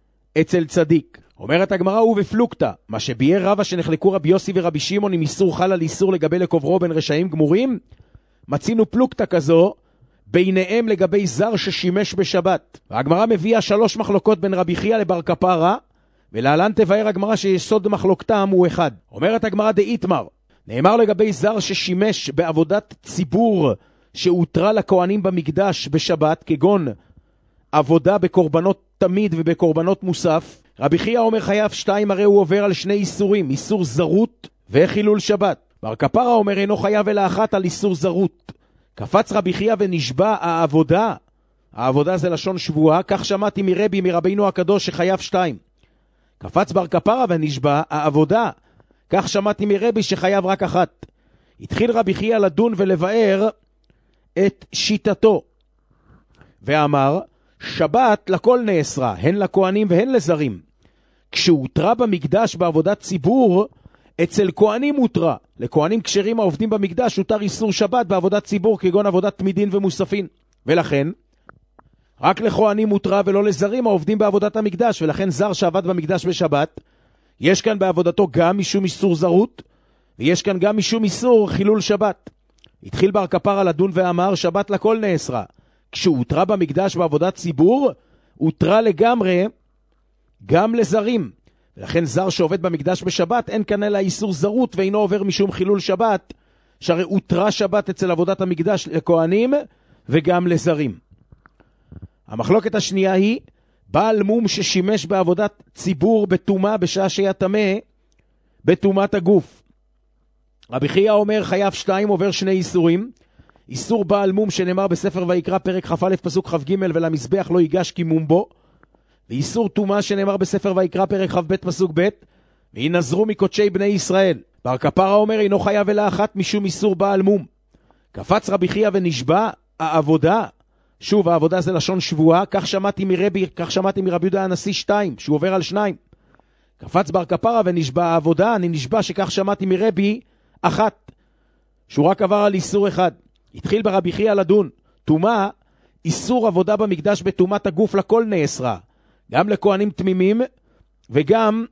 אצל צדיק. אומרת הגמרא, הוא בפלוקטה, מה שביאר רבא שנחלקו רבי יוסי ורבי שמעון עם איסור חל על איסור לגבי לקוברו בין רשעים גמורים, מצינו פלוקטה כזו ביניהם לגבי זר ששימש בשבת. והגמרא מביאה שלוש מחלוקות בין רבי חייא לבר כפרה, ולהלן תבאר הגמרא שיסוד מחלוקתם הוא אחד. אומרת הגמרא דאיתמר, נאמר לגבי זר ששימש בעבודת ציבור שהותרה לכהנים במקדש בשבת, כגון עבודה בקורבנות תמיד ובקורבנות מוסף, רבי חייא אומר חייב שתיים, הרי הוא עובר על שני איסורים, איסור זרות וחילול שבת. בר כפרה אומר אינו חייב אלא אחת על איסור זרות. קפץ רבי חייא ונשבע העבודה, העבודה זה לשון שבועה, כך שמעתי מרבי מרבינו הקדוש שחייב שתיים. קפץ בר כפרה ונשבע העבודה, כך שמעתי מרבי שחייב רק אחת. התחיל רבי חייא לדון ולבאר את שיטתו, ואמר, שבת לכל נאסרה, הן לכהנים והן לזרים. כשהותרה במקדש בעבודת ציבור, אצל כהנים הותרה. לכהנים כשרים העובדים במקדש הותר איסור שבת בעבודת ציבור, כגון עבודת תמידין ומוספין. ולכן, רק לכהנים הותרה ולא לזרים העובדים בעבודת המקדש, ולכן זר שעבד במקדש בשבת, יש כאן בעבודתו גם משום איסור זרות, ויש כאן גם משום איסור חילול שבת. התחיל בר כפרה לדון ואמר, שבת לכל נאסרה. כשהותרה במקדש בעבודת ציבור, הותרה לגמרי גם לזרים. ולכן זר שעובד במקדש בשבת, אין כאן אלא איסור זרות, ואינו עובר משום חילול שבת, שהרי הותרה שבת אצל עבודת המקדש לכהנים וגם לזרים. המחלוקת השנייה היא, בעל מום ששימש בעבודת ציבור בתומה בשעה שהיה טמא, בתומת הגוף. רבי חייא אומר חייב שתיים, עובר שני איסורים. איסור בעל מום שנאמר בספר ויקרא פרק כ"א פסוק כ"ג, ולמזבח לא ייגש כי מום בו. ואיסור טומאה שנאמר בספר ויקרא פרק כ"ב פסוק ב', וינזרו מקודשי בני ישראל. בר כפרה אומר אינו חייב אלא אחת משום איסור בעל מום. קפץ רבי חייא ונשבע העבודה, שוב העבודה זה לשון שבועה, כך שמעתי מרבי, כך שמעתי מרבי יהודה הנשיא שתיים, שהוא עובר על שניים. קפץ בר כפרה ונשבע העבודה, אני נשבע שכך שמעתי מרבי אחת, שהוא רק עבר על איסור אחד. התחיל ברבי חייא לדון, טומאה, איסור עבודה במקדש בתומת הגוף לכל נאסרה, גם לכהנים תמימים וגם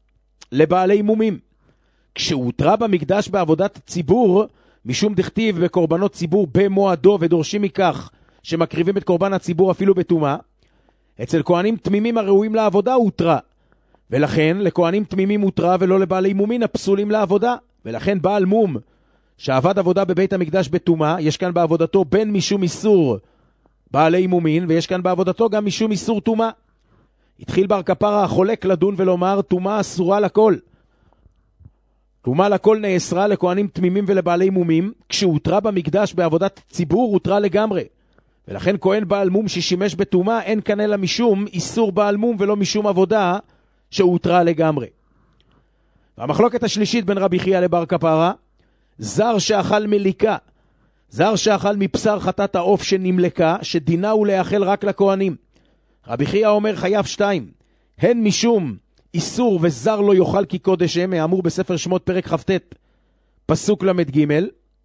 לבעלי מומים. כשהותרה במקדש בעבודת ציבור, משום דכתיב בקורבנות ציבור במועדו, ודורשים מכך שמקריבים את קורבן הציבור אפילו בתומה, אצל כהנים תמימים הראויים לעבודה הותרה, ולכן לכהנים תמימים הותרה ולא לבעלי מומין הפסולים לעבודה. ולכן בעל מום שעבד עבודה בבית המקדש בתומה, יש כאן בעבודתו בין משום איסור בעלי מומין, ויש כאן בעבודתו גם משום איסור טומאה. התחיל בר כפרה החולק לדון ולומר, טומאה אסורה לכל. טומאה לכל נאסרה לכהנים תמימים ולבעלי מומים, כשהותרה במקדש בעבודת ציבור הותרה לגמרי. ולכן כהן בעל מום ששימש בטומאה אין כאן אלא משום איסור בעל מום ולא משום עבודה שהותרה לגמרי. והמחלוקת השלישית בין רבי חייא לבר כפרה, זר שאכל מליקה, זר שאכל מבשר חטאת העוף שנמלקה, שדינה הוא לאכל רק לכהנים. רבי חייא אומר חייב שתיים, הן משום איסור וזר לא יאכל כי קודש הם, האמור בספר שמות פרק כ"ט פסוק למד ג',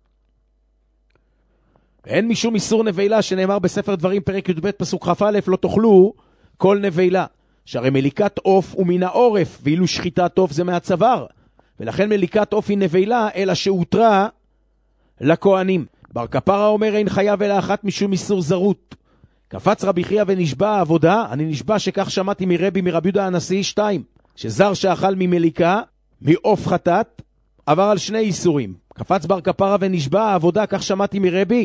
והן משום איסור נבילה שנאמר בספר דברים פרק י"ב פסוק כ"א, לא תאכלו כל נבילה, שהרי מליקת עוף הוא מן העורף, ואילו שחיטת עוף זה מהצוואר, ולכן מליקת עוף היא נבילה אלא שהותרה לכהנים. בר כפרה אומר אין חייב אלא אחת משום איסור זרות. קפץ רבי חייא ונשבע עבודה, אני נשבע שכך שמעתי מרבי מרבי יהודה הנשיא, שתיים, שזר שאכל ממליקה, מעוף חטאת, עבר על שני איסורים. קפץ בר כפרה ונשבע עבודה, כך שמעתי מרבי,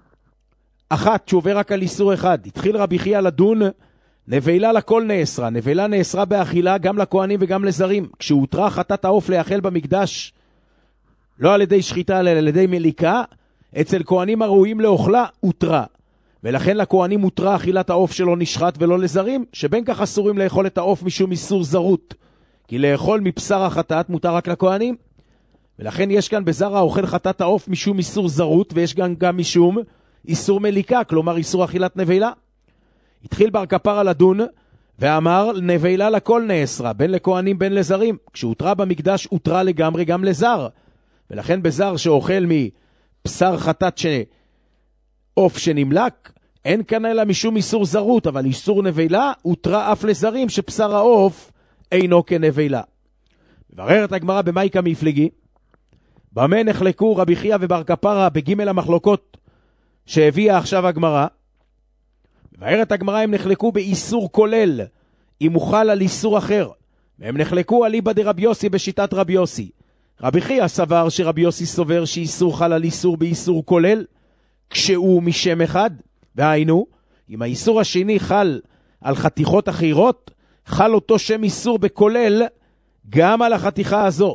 אחת, שעובר רק על איסור אחד. התחיל רבי חייא לדון, נבילה לכל נאסרה, נבילה נאסרה באכילה גם לכהנים וגם לזרים. כשהותרה חטאת העוף לאכל במקדש, לא על ידי שחיטה אלא על ידי מליקה, אצל כהנים הראויים לאוכלה הותרה. ולכן לכהנים מותרה אכילת העוף שלא נשחט ולא לזרים, שבין כך אסורים לאכול את העוף משום איסור זרות. כי לאכול מבשר החטאת מותר רק לכהנים. ולכן יש כאן בזר האוכל חטאת העוף משום איסור זרות, ויש גם, גם משום איסור מליקה, כלומר איסור אכילת נבילה. התחיל בר כפרה לדון ואמר נבילה לכל נאסרה, בין לכהנים בין לזרים. כשהותרה במקדש הותרה לגמרי גם לזר. ולכן בזר שאוכל מבשר חטאת שעוף שנמלק, אין כאן אלא משום איסור זרות, אבל איסור נבילה הותרה אף לזרים שבשר העוף אינו כנבילה. מבררת הגמרא במייקה מפלגי, במה נחלקו רבי חייא ובר כפרה בג' המחלוקות שהביאה עכשיו הגמרא. מבארת הגמרא הם נחלקו באיסור כולל, אם הוחל על איסור אחר. והם נחלקו על איבא דרבי יוסי בשיטת רבי יוסי. רבי חייא סבר שרבי יוסי סובר שאיסור חל על איסור באיסור כולל, כשהוא משם אחד, והיינו, אם האיסור השני חל על חתיכות אחרות, חל אותו שם איסור בכולל גם על החתיכה הזו.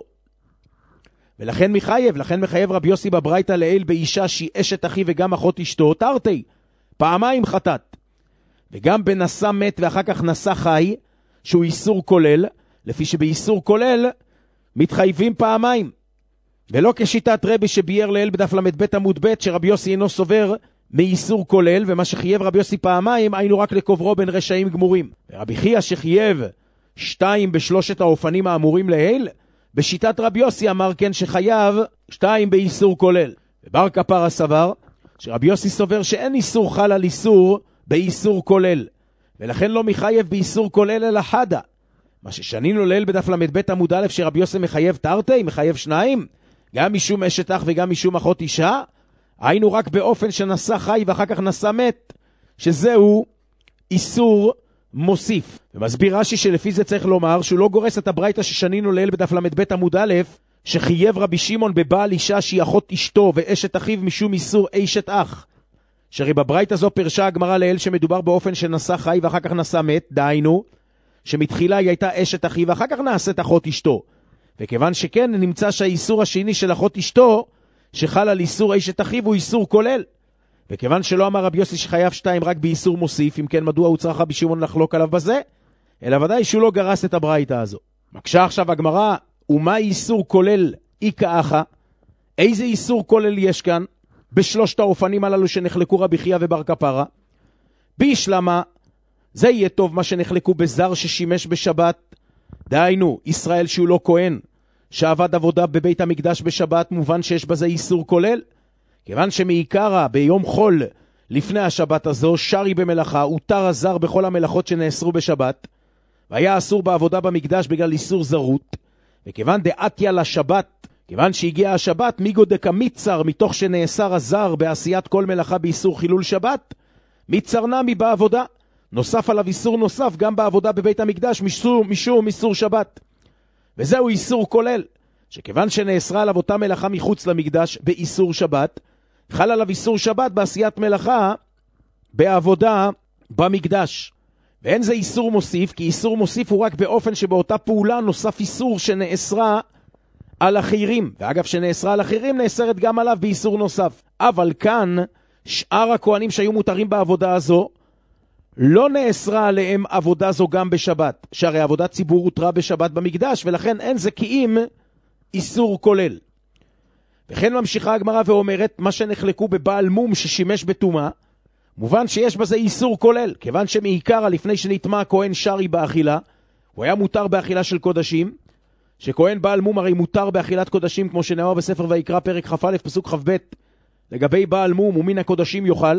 ולכן מחייב, לכן מחייב רבי יוסי בברייתא לעיל באישה שהיא אשת אחי וגם אחות אשתו, תרתי, פעמיים חטאת. וגם בנשא מת ואחר כך נשא חי, שהוא איסור כולל, לפי שבאיסור כולל מתחייבים פעמיים. ולא כשיטת רבי שבייר לעיל בדף למד בית עמוד בית, שרבי יוסי אינו סובר מאיסור כולל, ומה שחייב רבי יוסי פעמיים היינו רק לקוברו בין רשעים גמורים. ורבי חייא שחייב שתיים בשלושת האופנים האמורים לעיל, בשיטת רבי יוסי אמר כן שחייב שתיים באיסור כולל. ובר כפרה סבר שרבי יוסי סובר שאין איסור חל על איסור באיסור כולל, ולכן לא מחייב באיסור כולל אלא חדה. מה ששנינו לעיל בדף למד בית עמוד א' שרבי יוסי מחייב תרתי, מחייב שניים, גם משום אשת אח וגם משום אחות אישה, היינו רק באופן שנשא חי ואחר כך נשא מת, שזהו איסור מוסיף. ומסביר רש"י שלפי זה צריך לומר שהוא לא גורס את הברייתא ששנינו לעיל בדף למד בית עמוד א' שחייב רבי שמעון בבעל אישה שהיא אחות אשתו ואשת אחיו משום איסור אשת אח. שרי בברייתא זו פרשה הגמרא לעיל שמדובר באופן שנשא חי ואחר כך נשא מת, דהיינו שמתחילה היא הייתה אשת אחיו ואחר כך נעשית אחות אשתו. וכיוון שכן נמצא שהאיסור השני של אחות אשתו שחל על איסור אשת אחיו הוא איסור כולל. וכיוון שלא אמר רבי יוסי שחייב שתיים רק באיסור מוסיף, אם כן מדוע הוא צריך רבי שמעון לחלוק עליו בזה? אלא ודאי שהוא לא גרס את הברייתא הזו. מקשה עכשיו הגמרא, ומה איסור כולל איקה אחא? איזה איסור כולל יש כאן בשלושת האופנים הללו שנחלקו רבי חייא ובר כפרה? בישלמה, זה יהיה טוב מה שנחלקו בזר ששימש בשבת, דהיינו ישראל שהוא לא כהן שעבד עבודה בבית המקדש בשבת, מובן שיש בזה איסור כולל. כיוון שמעיקרה ביום חול לפני השבת הזו שרי במלאכה, הותר הזר בכל המלאכות שנאסרו בשבת, והיה אסור בעבודה במקדש בגלל איסור זרות. וכיוון דעתיה לשבת, כיוון שהגיעה השבת, מיגו דקה מיצר, מתוך שנאסר הזר בעשיית כל מלאכה באיסור חילול שבת, מיצר נמי בעבודה, נוסף עליו איסור נוסף גם בעבודה בבית המקדש משום, משום איסור שבת. וזהו איסור כולל, שכיוון שנאסרה עליו אותה מלאכה מחוץ למקדש באיסור שבת, חל עליו איסור שבת בעשיית מלאכה בעבודה במקדש. ואין זה איסור מוסיף, כי איסור מוסיף הוא רק באופן שבאותה פעולה נוסף איסור שנאסרה על אחרים. ואגב, שנאסרה על אחרים נאסרת גם עליו באיסור נוסף. אבל כאן, שאר הכהנים שהיו מותרים בעבודה הזו, לא נאסרה עליהם עבודה זו גם בשבת. שהרי עבודת ציבור הותרה בשבת במקדש, ולכן אין זה קיים איסור כולל. וכן ממשיכה הגמרא ואומרת, מה שנחלקו בבעל מום ששימש בטומאה, מובן שיש בזה איסור כולל, כיוון שמעיקר לפני שנטמע הכהן שרי באכילה, הוא היה מותר באכילה של קודשים, שכהן בעל מום הרי מותר באכילת קודשים, כמו שנאמר בספר ויקרא פרק כ"א פסוק כ"ב, לגבי בעל מום ומן הקודשים יאכל,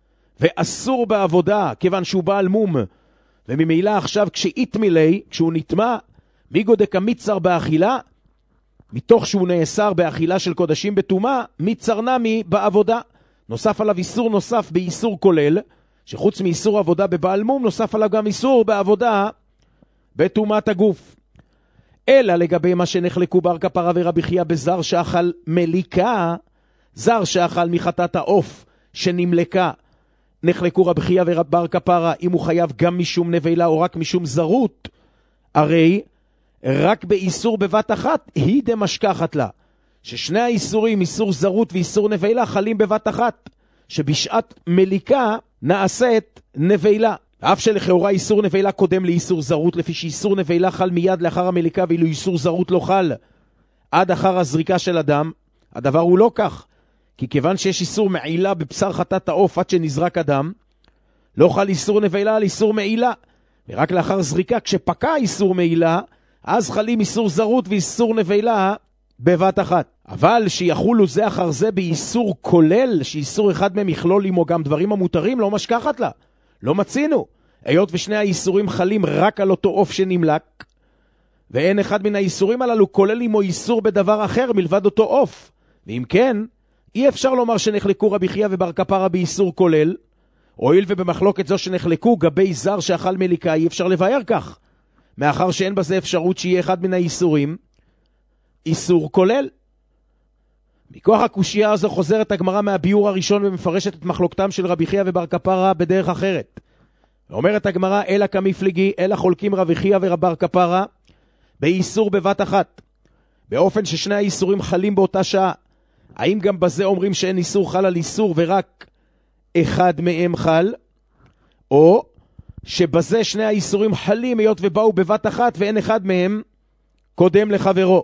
ואסור בעבודה כיוון שהוא בעל מום, וממילא עכשיו כשהתמילי, כשהוא נטמע, מיגו דקמיצר באכילה, מתוך שהוא נאסר באכילה של קודשים בטומאה, מיצר נמי בעבודה. נוסף עליו איסור נוסף באיסור כולל, שחוץ מאיסור עבודה בבעל מום, נוסף עליו גם איסור בעבודה בטומאת הגוף. אלא לגבי מה שנחלקו בר כפרה ורבי חייא בזר שאכל מליקה, זר שאכל מחטאת העוף שנמלקה, נחלקו רבי חייא ובר כפרה אם הוא חייב גם משום נבלה או רק משום זרות, הרי רק באיסור בבת אחת היא דמשכחת לה, ששני האיסורים, איסור זרות ואיסור נבלה, חלים בבת אחת, שבשעת מליקה נעשית נבלה. אף שלכאורה איסור נבלה קודם לאיסור זרות, לפי שאיסור נבלה חל מיד לאחר המליקה, ואילו איסור זרות לא חל עד אחר הזריקה של אדם, הדבר הוא לא כך. כי כיוון שיש איסור מעילה בבשר חטאת העוף עד שנזרק אדם, לא חל איסור נבלה על איסור מעילה. ורק לאחר זריקה, כשפקע איסור מעילה, אז חלים איסור זרות ואיסור נבלה בבת אחת. אבל שיחולו זה אחר זה באיסור כולל, שאיסור אחד מהם יכלול עמו גם דברים המותרים, לא משכחת לה. לא מצינו. היות ושני האיסורים חלים רק על אותו עוף שנמלק, ואין אחד מן האיסורים הללו כולל עמו איסור בדבר אחר מלבד אותו עוף. ואם כן, אי אפשר לומר שנחלקו רבי חייא ובר כפרה באיסור כולל, הואיל ובמחלוקת זו שנחלקו גבי זר שאכל מליקה, אי אפשר לבאר כך, מאחר שאין בזה אפשרות שיהיה אחד מן האיסורים איסור כולל. מכוח הקושייה הזו חוזרת הגמרא מהביור הראשון ומפרשת את מחלוקתם של רבי חייא ובר כפרה בדרך אחרת. אומרת הגמרא, אלא כמפליגי, אלא חולקים רבי חייא ובר כפרה באיסור בבת אחת, באופן ששני האיסורים חלים באותה שעה. האם גם בזה אומרים שאין איסור חל על איסור ורק אחד מהם חל, או שבזה שני האיסורים חלים היות ובאו בבת אחת ואין אחד מהם קודם לחברו?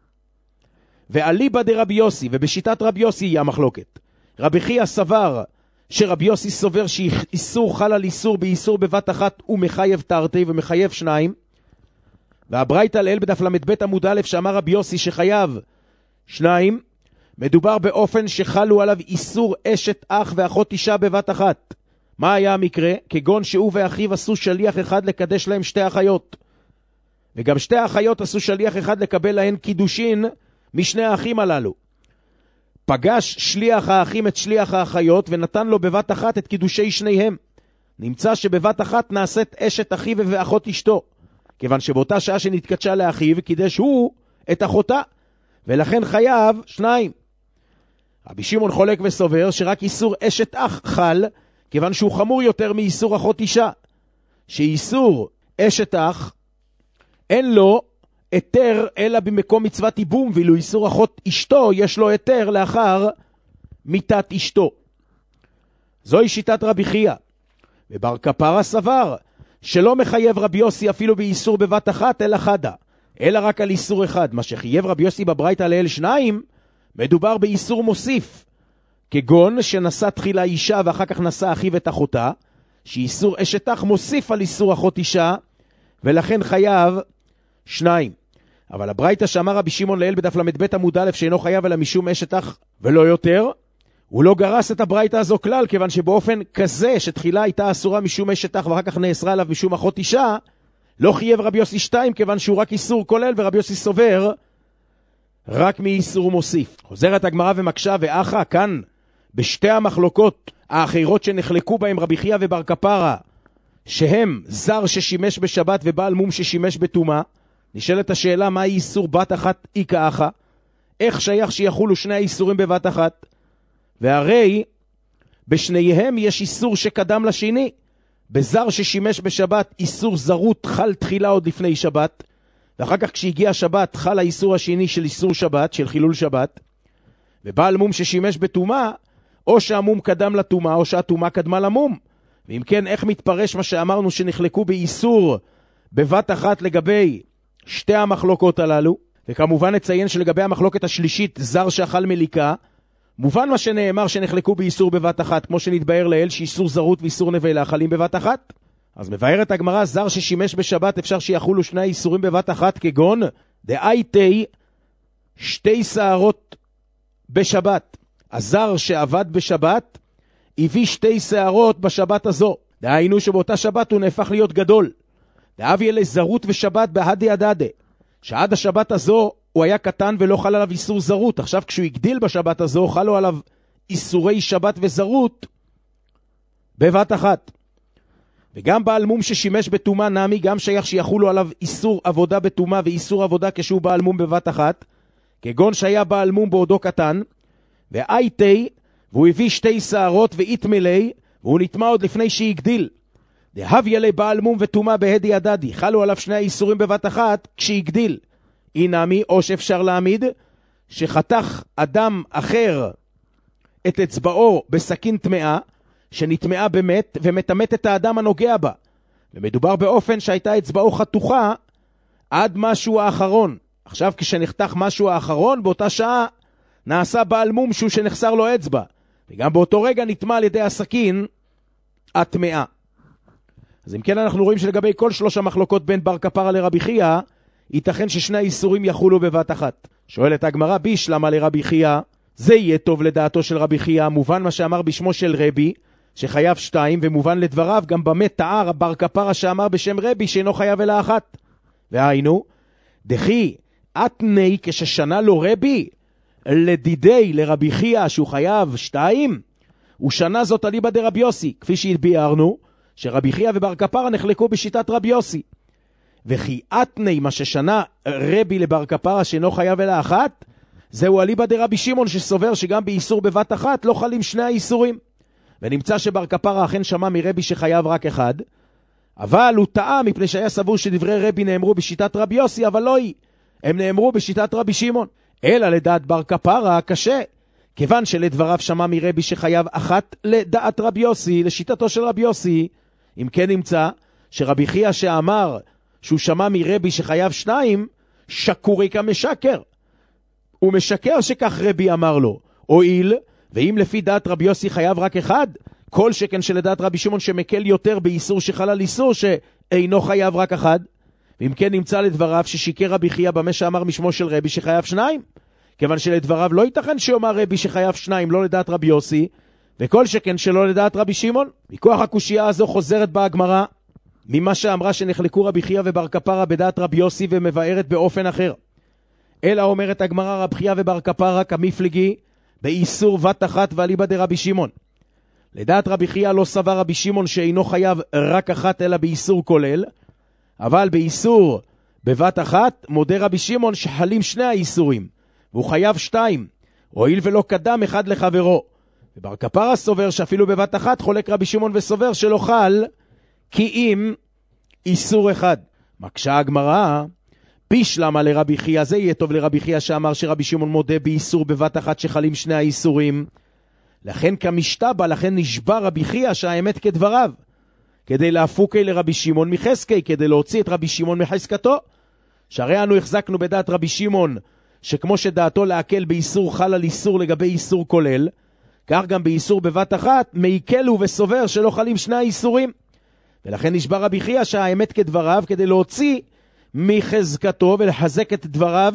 ואליבא דרבי יוסי, ובשיטת רבי יוסי היא המחלוקת. רבי חייא סבר שרבי יוסי סובר שאיסור חל על איסור באיסור בבת אחת ומחייב תרתי ומחייב שניים, והברייתא לאל בדף למד עמוד א' שאמר רבי יוסי שחייב שניים, מדובר באופן שחלו עליו איסור אשת אח ואחות אישה בבת אחת. מה היה המקרה? כגון שהוא ואחיו עשו שליח אחד לקדש להם שתי אחיות, וגם שתי האחיות עשו שליח אחד לקבל להן קידושין משני האחים הללו. פגש שליח האחים את שליח האחיות ונתן לו בבת אחת את קידושי שניהם. נמצא שבבת אחת נעשית אשת אחיו ואחות אשתו, כיוון שבאותה שעה שנתקדשה לאחיו קידש הוא את אחותה, ולכן חייב שניים. רבי שמעון חולק וסובר שרק איסור אשת אח חל, כיוון שהוא חמור יותר מאיסור אחות אישה, שאיסור אשת אח אין לו היתר אלא במקום מצוות ייבום, ואילו איסור אחות אשתו יש לו היתר לאחר מיתת אשתו. זוהי שיטת רבי חייא. ובר כפרה סבר שלא מחייב רבי יוסי אפילו באיסור בבת אחת אלא חדה, אלא רק על איסור אחד. מה שחייב רבי יוסי בברייתא לאל שניים, מדובר באיסור מוסיף, כגון שנשא תחילה אישה ואחר כך נשא אחיו את אחותה, שאיסור אשת אח מוסיף על איסור אחות אישה, ולכן חייב שניים. אבל הברייתא שאמר רבי שמעון לאל בדף למד עמוד א' שאינו חייב אלא משום אשת אח ולא יותר, הוא לא גרס את הברייתא הזו כלל, כיוון שבאופן כזה שתחילה הייתה אסורה משום אשת אח ואחר כך נאסרה עליו משום אחות אישה, לא חייב רבי יוסי שתיים, כיוון שהוא רק איסור כולל, ורבי יוסי סובר רק מאיסור מוסיף. חוזרת הגמרא ומקשה ואחה כאן בשתי המחלוקות האחרות שנחלקו בהם רבי חייא ובר כפרה, שהם זר ששימש בשבת ובעל מום ששימש בטומאה, נשאלת השאלה מה איסור בת אחת איקה אחה, איך שייך שיחולו שני האיסורים בבת אחת? והרי בשניהם יש איסור שקדם לשני. בזר ששימש בשבת איסור זרות חל תחילה עוד לפני שבת, ואחר כך כשהגיע שבת חל האיסור השני של איסור שבת, של חילול שבת. ובעל מום ששימש בתומה, או שהמום קדם לתומה או שהתומה קדמה למום. ואם כן, איך מתפרש מה שאמרנו שנחלקו באיסור בבת אחת לגבי שתי המחלוקות הללו? וכמובן נציין שלגבי המחלוקת השלישית, זר שאכל מליקה, מובן מה שנאמר שנחלקו באיסור בבת אחת, כמו שנתבהר לאל שאיסור זרות ואיסור נבלה חלים בבת אחת. אז מבארת הגמרא, זר ששימש בשבת אפשר שיחולו שני האיסורים בבת אחת, כגון דאייתי שתי שערות בשבת. הזר שעבד בשבת הביא שתי שערות בשבת הזו, דהיינו שבאותה שבת הוא נהפך להיות גדול. דאביה לזרות ושבת בהדי הדדה, שעד השבת הזו הוא היה קטן ולא חל עליו איסור זרות. עכשיו כשהוא הגדיל בשבת הזו חלו עליו איסורי שבת וזרות בבת אחת. וגם בעל מום ששימש בתומה נמי, גם שייך שיחולו עליו איסור עבודה בתומה ואיסור עבודה כשהוא בעל מום בבת אחת, כגון שהיה בעל מום בעודו קטן, ואייתי, והוא הביא שתי שערות ואית מלי, והוא נטמע עוד לפני שהגדיל. דהביה לבעל מום ותומה בהדי הדדי, חלו עליו שני האיסורים בבת אחת כשהגדיל. אינמי, או שאפשר להעמיד, שחתך אדם אחר את אצבעו בסכין טמאה, שנטמאה באמת, ומתמת את האדם הנוגע בה. ומדובר באופן שהייתה אצבעו חתוכה עד משהו האחרון. עכשיו כשנחתך משהו האחרון, באותה שעה נעשה בעל מום שהוא שנחסר לו אצבע. וגם באותו רגע נטמא על ידי הסכין הטמאה. אז אם כן אנחנו רואים שלגבי כל שלוש המחלוקות בין בר כפרה לרבי חייא, ייתכן ששני האיסורים יחולו בבת אחת. שואלת הגמרא, בישלמה לרבי חייא, זה יהיה טוב לדעתו של רבי חייא, מובן מה שאמר בשמו של רבי, שחייב שתיים, ומובן לדבריו גם במה טעה בר כפרה שאמר בשם רבי שאינו חייב אלא אחת. והיינו, דחי אתני כששנה לו רבי, לדידי לרבי חייא שהוא חייב שתיים, ושנה זאת אליבא דרבי יוסי, כפי שהתביארנו, שרבי חייא ובר כפרה נחלקו בשיטת רבי יוסי. וכי אתני מה ששנה רבי לבר כפרה שאינו חייב אלא אחת, זהו אליבא דרבי שמעון שסובר שגם באיסור בבת אחת לא חלים שני האיסורים. ונמצא שבר כפרה אכן שמע מרבי שחייב רק אחד, אבל הוא טעה מפני שהיה סבור שדברי רבי נאמרו בשיטת רבי יוסי, אבל לא היא, הם נאמרו בשיטת רבי שמעון. אלא לדעת בר כפרה קשה, כיוון שלדבריו שמע מרבי שחייב אחת לדעת רבי יוסי, לשיטתו של רבי יוסי. אם כן נמצא שרבי חייא שאמר שהוא שמע מרבי שחייב שניים, שקורי כמשקר. הוא משקר שכך רבי אמר לו. הואיל, ואם לפי דעת רבי יוסי חייב רק אחד, כל שכן שלדעת רבי שמעון שמקל יותר באיסור שחל על איסור שאינו חייב רק אחד. ואם כן נמצא לדבריו ששיקר רבי חייא במה שאמר משמו של רבי שחייב שניים. כיוון שלדבריו לא ייתכן שיאמר רבי שחייב שניים לא לדעת רבי יוסי, וכל שכן שלא לדעת רבי שמעון. מכוח הקושייה הזו חוזרת בה הגמרא ממה שאמרה שנחלקו רבי חייא ובר כפרה בדעת רבי יוסי, ומבארת באופן אחר. אלא אומרת הגמרא, רבי חייא ובר כפרה כמפלגי באיסור בת אחת ואליבא דרבי שמעון. לדעת רבי חייא לא סבר רבי שמעון שאינו חייב רק אחת אלא באיסור כולל, אבל באיסור בבת אחת מודה רבי שמעון שחלים שני האיסורים, והוא חייב שתיים, הואיל ולא קדם אחד לחברו. ובר כפרה סובר שאפילו בבת אחת חולק רבי שמעון וסובר שלא חל כי אם איסור אחד. מקשה הגמרא, בישלמה לרבי חייא, זה יהיה טוב לרבי חייא שאמר שרבי שמעון מודה באיסור בבת אחת שחלים שני האיסורים. לכן כמשתבא, לכן נשבע רבי חייא שהאמת כדבריו, כדי להפוקי לרבי שמעון מחזקי, כדי להוציא את רבי שמעון מחזקתו. שהרי אנו החזקנו בדעת רבי שמעון שכמו שדעתו להקל באיסור חל על איסור לגבי איסור כולל, כך גם באיסור בבת אחת מעיקלו וסובר שלא חלים שני האיסורים. ולכן נשבע רבי חייא שהאמת כדבריו, כדי להוציא מחזקתו ולחזק את דבריו,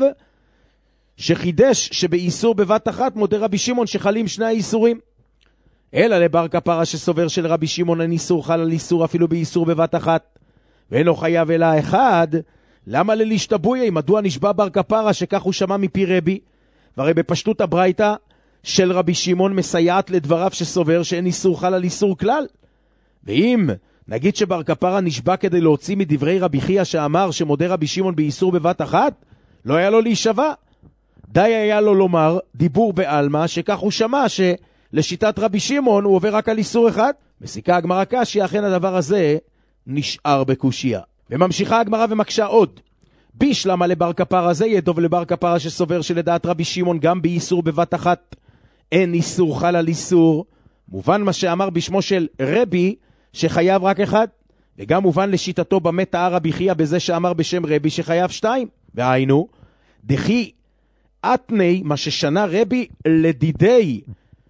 שחידש שבאיסור בבת אחת מודה רבי שמעון שחלים שני האיסורים. אלא לבר כפרה שסובר של רבי שמעון אין איסור חל על איסור אפילו באיסור בבת אחת, ואינו חייב אלא אחד, למה ללשתבויה? מדוע נשבע בר כפרה שכך הוא שמע מפי רבי? והרי בפשטות הברייתא של רבי שמעון מסייעת לדבריו שסובר שאין איסור חל על איסור כלל. ואם נגיד שבר כפרה נשבע כדי להוציא מדברי רבי חייא שאמר שמודה רבי שמעון באיסור בבת אחת, לא היה לו להישבע. די היה לו לומר דיבור בעלמא שכך הוא שמע לשיטת רבי שמעון הוא עובר רק על איסור אחד. מסיקה הגמרא קשיא, אכן הדבר הזה נשאר בקושיה. וממשיכה הגמרא ומקשה עוד. בישלמה לבר כפרה זה ידוב לבר כפרה שסובר שלדעת רבי שמעון גם באיסור בבת אחת אין איסור חל על איסור. מובן מה שאמר בשמו של רבי שחייב רק אחד, וגם מובן לשיטתו במה טעה רבי חייא בזה שאמר בשם רבי שחייב שתיים. והיינו, דחי אתני מה ששנה רבי לדידי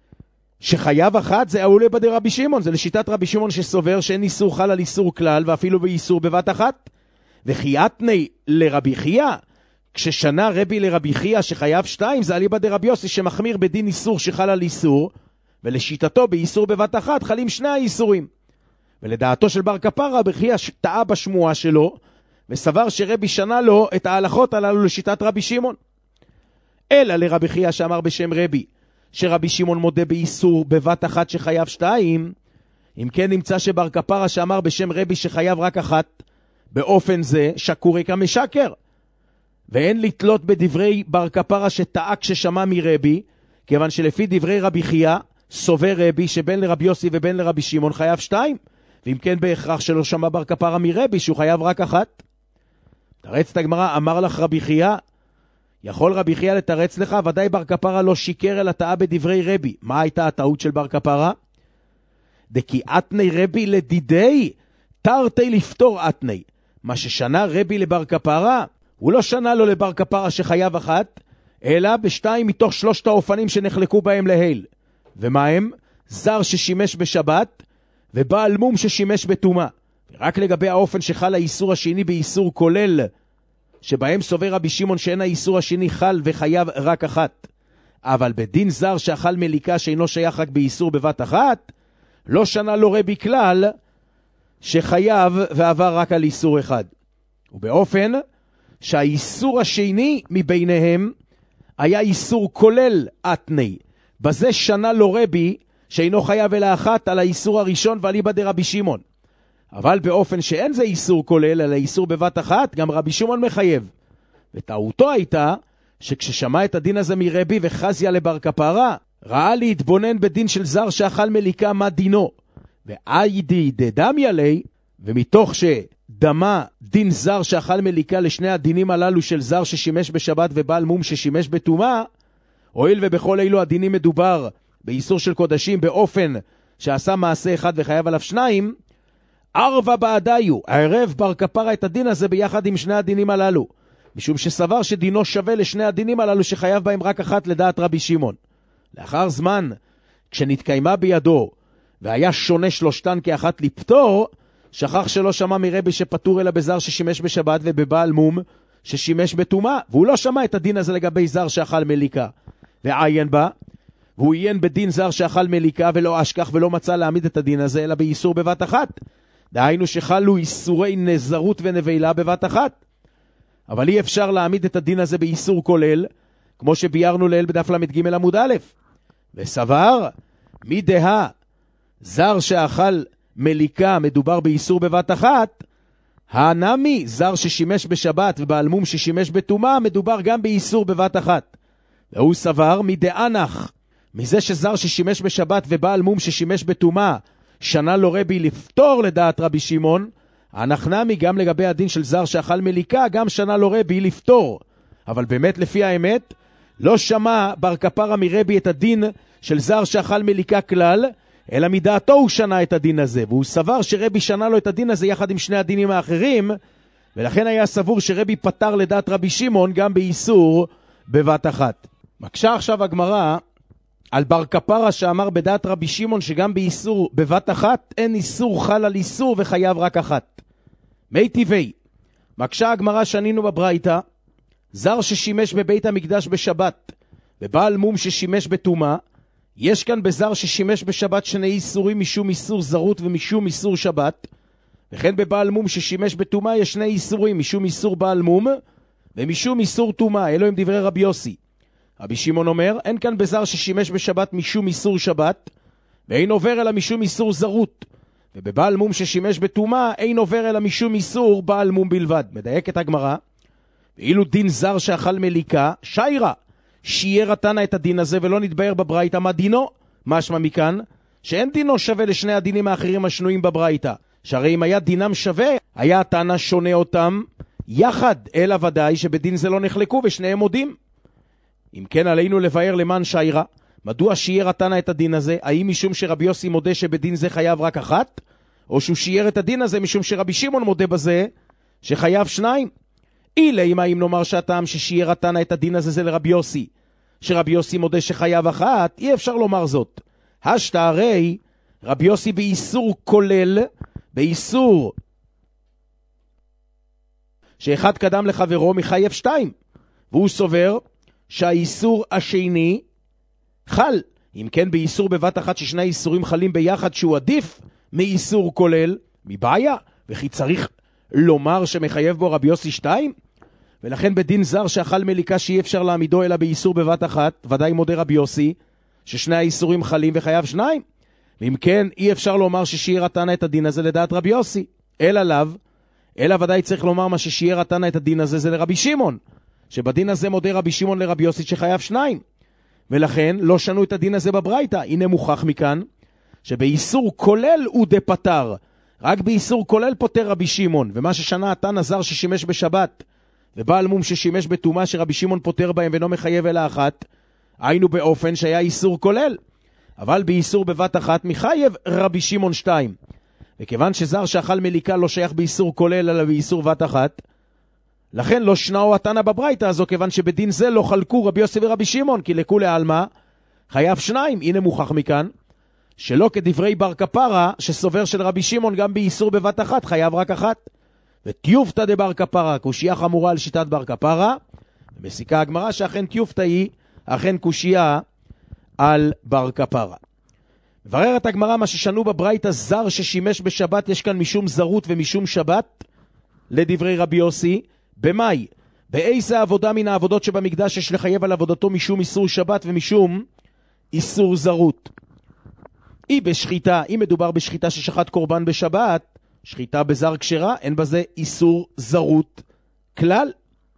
שחייב אחת, זה אולי בדי רבי שמעון, זה לשיטת רבי שמעון שסובר שאין איסור חל על איסור כלל ואפילו באיסור בבת אחת. וכי אתני לרבי חייא, כששנה רבי לרבי חייא שחייב שתיים, זה אליבא דרבי יוסי שמחמיר בדין איסור שחל על איסור, ולשיטתו באיסור בבת אחת חלים שני האיסורים. ולדעתו של בר כפרה רבי חייא טעה בשמועה שלו, וסבר שרבי שנה לו את ההלכות הללו לשיטת רבי שמעון. אלא לרבי חייא שאמר בשם רבי, שרבי שמעון מודה באיסור בבת אחת שחייב שתיים, אם כן נמצא שבר כפרה שאמר בשם רבי שחייב רק אחת, באופן זה שקורי כמשקר. ואין לתלות בדברי בר כפרה שטעה כששמע מרבי, כיוון שלפי דברי רבי חייא, סובר רבי שבין לרבי יוסי ובין לרבי שמעון חייב שתיים, ואם כן בהכרח שלא שמע בר כפרה מרבי שהוא חייב רק אחת. תרץ את הגמרא, אמר לך רבי חייא, יכול רבי חייא לתרץ לך, ודאי בר כפרה לא שיקר אלא טעה בדברי רבי. מה הייתה הטעות של בר כפרה? דקי אתני רבי לדידי, תרתי לפתור אתני. מה ששנה רבי לבר כפרה, הוא לא שנה לו לבר כפרה שחייב אחת, אלא בשתיים מתוך שלושת האופנים שנחלקו בהם להיל. ומה הם? זר ששימש בשבת, ובעל מום ששימש בתומה. רק לגבי האופן שחל האיסור השני באיסור כולל, שבהם סובר רבי שמעון שאין האיסור השני חל וחייב רק אחת. אבל בדין זר שאכל מליקה שאינו שייך רק באיסור בבת אחת, לא שנה לו רבי כלל שחייב ועבר רק על איסור אחד. ובאופן שהאיסור השני מביניהם היה איסור כולל אתני. בזה שנה לו רבי שאינו חייב אלא אחת על האיסור הראשון ואליבא דרבי שמעון. אבל באופן שאין זה איסור כולל אלא איסור בבת אחת, גם רבי שמעון מחייב. וטעותו הייתה שכששמע את הדין הזה מרבי וחזיה לבר כפרה, ראה להתבונן בדין של זר שאכל מליקה מה דינו. ואיידי דדמיה לי, ומתוך שדמה דין זר שאכל מליקה לשני הדינים הללו של זר ששימש בשבת ובעל מום ששימש בתומה, הואיל ובכל אילו הדינים מדובר באיסור של קודשים באופן שעשה מעשה אחד וחייב עליו שניים, ערבה בעדיו, הערב בר כפרה את הדין הזה ביחד עם שני הדינים הללו, משום שסבר שדינו שווה לשני הדינים הללו שחייב בהם רק אחת לדעת רבי שמעון. לאחר זמן, כשנתקיימה בידו והיה שונה שלושתן כאחת לפטור, שכח שלא שמע מרבי שפטור אלא בזר ששימש בשבת ובבעל מום ששימש בתומה, והוא לא שמע את הדין הזה לגבי זר שאכל מליקה. ועיין בה, והוא עיין בדין זר שאכל מליקה ולא אשכח ולא מצא להעמיד את הדין הזה אלא באיסור בבת אחת. דהיינו שחלו איסורי נזרות ונבילה בבת אחת. אבל אי אפשר להעמיד את הדין הזה באיסור כולל, כמו שביארנו לאל בדף למד ג' עמוד א'. וסבר, מי דהה, זר שאכל מליקה מדובר באיסור בבת אחת, הנמי, זר ששימש בשבת ובעל מום ששימש בתומה, מדובר גם באיסור בבת אחת. והוא סבר, מי דאנך, מזה שזר ששימש בשבת ובעל מום ששימש בתומה, שנה לו רבי לפתור לדעת רבי שמעון, הנחנמי גם לגבי הדין של זר שאכל מליקה, גם שנה לו רבי לפתור. אבל באמת לפי האמת, לא שמע בר כפרה מרבי את הדין של זר שאכל מליקה כלל, אלא מדעתו הוא שנה את הדין הזה, והוא סבר שרבי שנה לו את הדין הזה יחד עם שני הדינים האחרים, ולכן היה סבור שרבי פטר לדעת רבי שמעון גם באיסור בבת אחת. מקשה עכשיו הגמרא על בר כפרה שאמר בדעת רבי שמעון שגם באיסור בבת אחת אין איסור חל על איסור וחייב רק אחת. מי טבעי, מקשה הגמרא שנינו בברייתא, זר ששימש בבית המקדש בשבת ובעל מום ששימש בתומה, יש כאן בזר ששימש בשבת שני איסורים משום איסור זרות ומשום איסור שבת, וכן בבעל מום ששימש בתומה יש שני איסורים משום איסור בעל מום ומשום איסור תומה. אלו הם דברי רבי יוסי. רבי שמעון אומר, אין כאן בזר ששימש בשבת משום איסור שבת, ואין עובר אלא משום איסור זרות, ובבעל מום ששימש בתומה אין עובר אלא משום איסור בעל מום בלבד. מדייק את הגמרא, ואילו דין זר שאכל מליקה, שיירה, שיהיה רתנה את הדין הזה ולא נתבהר בברייתא מה דינו. משמע מכאן שאין דינו שווה לשני הדינים האחרים השנויים בברייתא, שהרי אם היה דינם שווה, היה הטענה שונה אותם יחד, אלא ודאי שבדין זה לא נחלקו ושניהם מודים. אם כן עלינו לבאר למען שיירה, מדוע שיער התנא את הדין הזה? האם משום שרבי יוסי מודה שבדין זה חייב רק אחת? או שהוא שיער את הדין הזה משום שרבי שמעון מודה בזה שחייב שניים? אילה אם האם נאמר שהטעם ששיער התנא את הדין הזה זה לרבי יוסי, שרבי יוסי מודה שחייב אחת, אי אפשר לומר זאת. השתא הרי רבי יוסי באיסור כולל, באיסור שאחד קדם לחברו מחייב שתיים, והוא סובר שהאיסור השני חל. אם כן באיסור בבת אחת ששני איסורים חלים ביחד שהוא עדיף מאיסור כולל, מבעיה, וכי צריך לומר שמחייב בו רבי יוסי שתיים? ולכן בדין זר שאכל מליקה שאי אפשר להעמידו אלא באיסור בבת אחת, ודאי מודה רבי יוסי ששני האיסורים חלים וחייב שניים. ואם כן אי אפשר לומר ששיער התנא את הדין הזה לדעת רבי יוסי, אלא לאו, אלא ודאי צריך לומר מה ששיער התנא את הדין הזה זה לרבי שמעון, שבדין הזה מודה רבי שמעון לרבי יוסי שחייב שניים. ולכן לא שנו את הדין הזה בברייתא. הנה מוכח מכאן שבאיסור כולל הוא דפטר, רק באיסור כולל פותר רבי שמעון, ומה ששנה התנא זר ששימש בשבת ובעל מום ששימש בתומה שרבי שמעון פותר בהם ואינו מחייב אלא אחת, היינו באופן שהיה איסור כולל, אבל באיסור בבת אחת מחייב רבי שמעון שתיים. וכיוון שזר שאכל מליקה לא שייך באיסור כולל אלא באיסור בת אחת, לכן לא שנאו התנא בברייתא הזו, כיוון שבדין זה לא חלקו רבי יוסי ורבי שמעון, כי לכולי עלמא חייב שניים. הנה מוכח מכאן שלא כדברי בר כפרה שסובר של רבי שמעון גם באיסור בבת אחת חייב רק אחת. וטיופתא דבר כפרה, קושייה חמורה על שיטת בר כפרה, ומסיקה הגמרא שאכן טיופתא היא אכן קושייה על בר כפרה. מבררת הגמרא מה ששנו בברייתא זר ששימש בשבת יש כאן משום זרות ומשום שבת לדברי רבי יוסי. במאי? באיזה עבודה מן העבודות שבמקדש יש לחייב על עבודתו משום איסור שבת ומשום איסור זרות? היא בשחיטה, אם מדובר בשחיטה ששחט קורבן בשבת, שחיטה בזר כשרה, אין בזה איסור זרות כלל.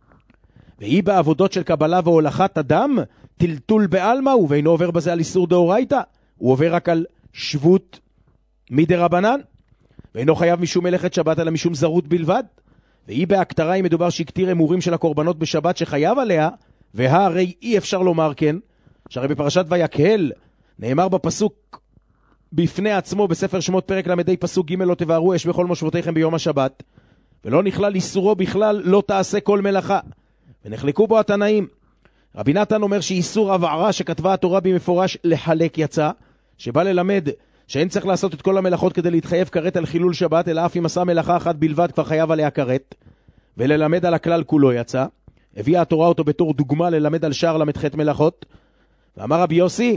והיא בעבודות של קבלה והולכת אדם, טלטול בעלמא, ואינו עובר בזה על איסור דאורייתא, הוא עובר רק על שבות מדרבנן, ואינו חייב משום מלאכת שבת אלא משום זרות בלבד. והיא בהקטרה, אם מדובר שיקטיר אמורים של הקורבנות בשבת שחייב עליה, והרי אי אפשר לומר כן, שהרי בפרשת ויקהל נאמר בפסוק בפני עצמו בספר שמות פרק למדי פסוק ג' לא תבערו אש בכל מושבותיכם ביום השבת, ולא נכלל איסורו בכלל לא תעשה כל מלאכה. ונחלקו בו התנאים. רבי נתן אומר שאיסור הבערה שכתבה התורה במפורש לחלק יצא, שבא ללמד שאין צריך לעשות את כל המלאכות כדי להתחייב כרת על חילול שבת, אלא אף אם עשה מלאכה אחת בלבד כבר חייב עליה כרת, וללמד על הכלל כולו יצא. הביאה התורה אותו בתור דוגמה ללמד על שער למד חטא מלאכות. ואמר רבי יוסי,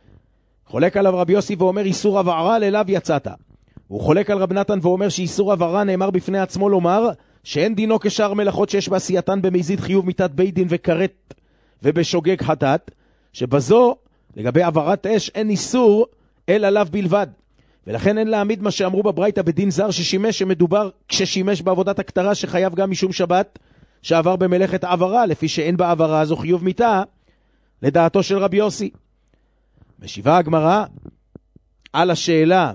חולק עליו רבי יוסי ואומר איסור הבערה לאליו יצאת. הוא חולק על רבי נתן ואומר שאיסור הבערה נאמר בפני עצמו לומר שאין דינו כשאר מלאכות שיש בעשייתן במזיד חיוב מיתת בית דין וכרת ובשוגג חטאת, שבזו לגבי עברת אש אין איסור אלא עליו בלבד. ולכן אין להעמיד מה שאמרו בברייתא בדין זר ששימש, שמדובר כששימש בעבודת הקטרה שחייב גם משום שבת שעבר במלאכת עברה, לפי שאין בעברה זו חיוב מיתה לדעתו של רבי יוסי. משיבה הגמרא על השאלה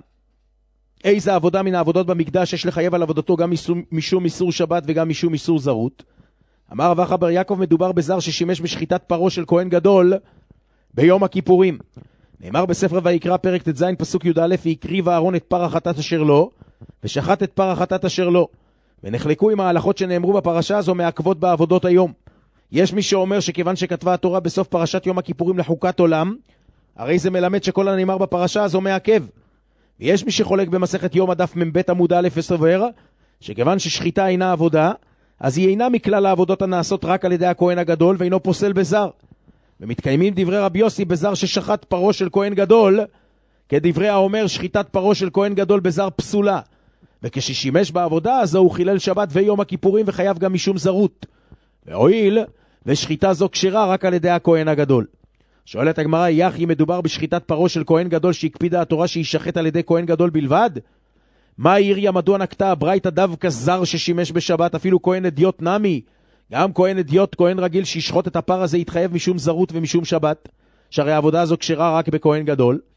איזה עבודה מן העבודות במקדש יש לחייב על עבודתו גם משום איסור שבת וגם משום איסור זרות. אמר רב אחא בר יעקב, מדובר בזר ששימש בשחיטת פרו של כהן גדול ביום הכיפורים. נאמר בספר ויקרא פרק ט"ז פסוק י"א, והקריב אהרון את פר החטאת אשר לו ושחט את פר החטאת אשר לו. ונחלקו עם ההלכות שנאמרו בפרשה הזו מעכבות בעבודות היום. יש מי שאומר שכיוון שכתבה התורה בסוף פרשת יום הכיפורים לחוקת עולם, הרי זה מלמד שכל הנאמר בפרשה הזו מעכב. ויש מי שחולק במסכת יום הדף מ"ב עמוד א' וסובר שכיוון ששחיטה אינה עבודה, אז היא אינה מכלל העבודות הנעשות רק על ידי הכהן הגדול ואינו פוסל בזר. ומתקיימים דברי רבי יוסי בזר ששחט פרו של כהן גדול, כדברי האומר שחיטת פרו של כהן גדול בזר פסולה, וכששימש בעבודה הזו הוא חילל שבת ויום הכיפורים וחייב גם משום זרות, והואיל ושחיטה זו כשרה רק על ידי הכהן הגדול. שואלת הגמרא, יחי מדובר בשחיטת פרו של כהן גדול שהקפידה התורה שישחט על ידי כהן גדול בלבד? מה העיריה מדוע נקטה הברייתא דווקא זר ששימש בשבת, אפילו כהן אדיוט נמי? גם כהן אדיוט, כהן רגיל שישחוט את הפר הזה יתחייב משום זרות ומשום שבת, שהרי העבודה הזו כשרה רק בכהן גדול.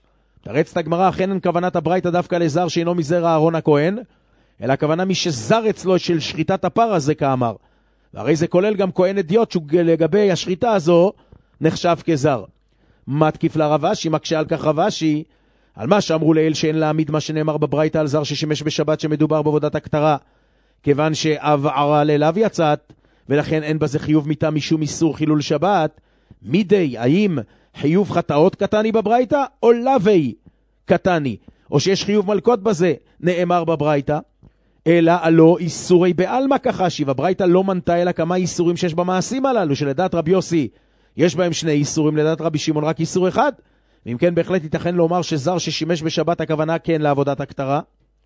תרץ את הגמרא, אכן אין כוונת הברייתא דווקא לזר שאינו מזרע אהרון הכהן, אלא הכוונה מי שזר אצלו של שחיטת הפר הזה כאמר. והרי זה כולל גם כהן אדיוט שלגבי השחיטה הזו נחשב כזר. מתקיף לרבשי, מקשה על כך רבשי, על מה שאמרו לאל שאין להעמיד מה שנאמר בברייתא על זר ששימש בשבת שמדובר בעבודת הכתרה, כיוון שעברה לאליו יצאת, ולכן אין בזה חיוב מיתה משום איסור חילול שבת. מידי, האם חיוב חטאות קטני בברייתא, או לווי קטני, או שיש חיוב מלכות בזה, נאמר בברייתא, אלא הלא איסורי בעלמא כחשי, והברייתא לא מנתה אלא כמה איסורים שיש במעשים הללו, שלדעת רבי יוסי יש בהם שני איסורים, לדעת רבי שמעון רק איסור אחד, ואם כן בהחלט ייתכן לומר שזר ששימש בשבת הכוונה כן לעבודת הכתרה.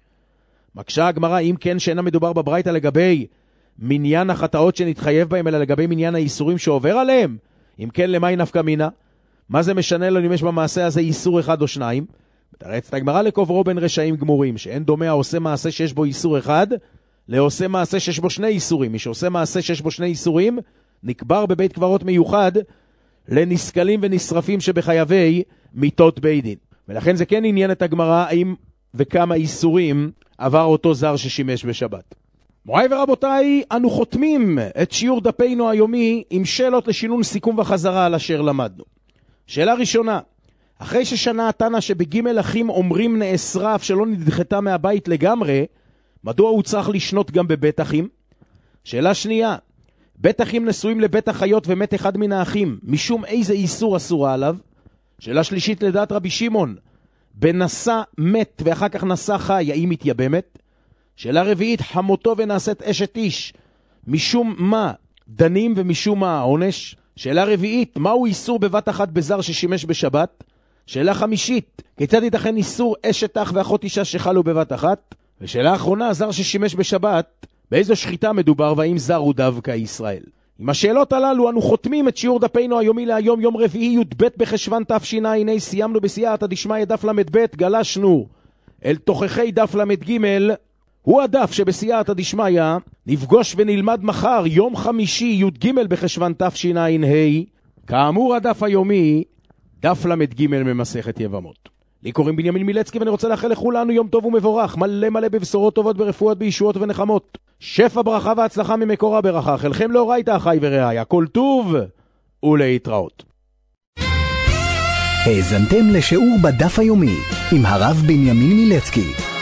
מקשה הגמרא, אם כן שאינה מדובר בברייתא לגבי מניין החטאות שנתחייב בהם, אלא לגבי מניין האיסורים שעובר עליהם, אם כן למאי נפקא מינה? מה זה משנה לו אם יש במעשה הזה איסור אחד או שניים? תרץ את הגמרא לקוברו בין רשעים גמורים, שאין דומה העושה מעשה שיש בו איסור אחד לעושה מעשה שיש בו שני איסורים. מי שעושה מעשה שיש בו שני איסורים נקבר בבית קברות מיוחד לנסקלים ונשרפים שבחייבי מיתות בית דין. ולכן זה כן עניין את הגמרא האם וכמה איסורים עבר אותו זר ששימש בשבת. מוריי ורבותיי, אנו חותמים את שיעור דפינו היומי עם שאלות לשינון סיכום וחזרה על אשר למדנו. שאלה ראשונה, אחרי ששנה התנא שבג' אחים אומרים נאסרה אף שלא נדחתה מהבית לגמרי, מדוע הוא צריך לשנות גם בבית אחים? שאלה שנייה, בית אחים נשואים לבית החיות ומת אחד מן האחים, משום איזה איסור אסורה עליו? שאלה שלישית, לדעת רבי שמעון, בנשא מת ואחר כך נשא חי, האם מתייבמת? שאלה רביעית, חמותו ונעשית אשת איש, משום מה דנים ומשום מה העונש? שאלה רביעית, מהו איסור בבת אחת בזר ששימש בשבת? שאלה חמישית, כיצד ייתכן איסור אשת אח ואחות אישה שחלו בבת אחת? ושאלה אחרונה, זר ששימש בשבת, באיזו שחיטה מדובר והאם זר הוא דווקא ישראל? עם השאלות הללו אנו חותמים את שיעור דפינו היומי להיום, יום רביעי י"ב בחשוון תשע"ה. סיימנו בסייעתא דשמיא דף למד, גלשנו אל תוכחי דף למד ג', הוא הדף שבסייעתא דשמיא נפגוש ונלמד מחר יום חמישי י"ג בחשוון תשע"ה, כאמור הדף היומי דף למד ג' ממסכת יבמות. לי קוראים בנימין מילצקי ואני רוצה לאחל לכולנו יום טוב ומבורך, מלא מלא בבשורות טובות, ברפואות, בישועות ונחמות, שפע ברכה והצלחה ממקור הברכה. חלכם לאורייתא אחי ורעי, הכל טוב ולהתראות. האזנתם לשיעור בדף היומי עם הרב בנימין מילצקי.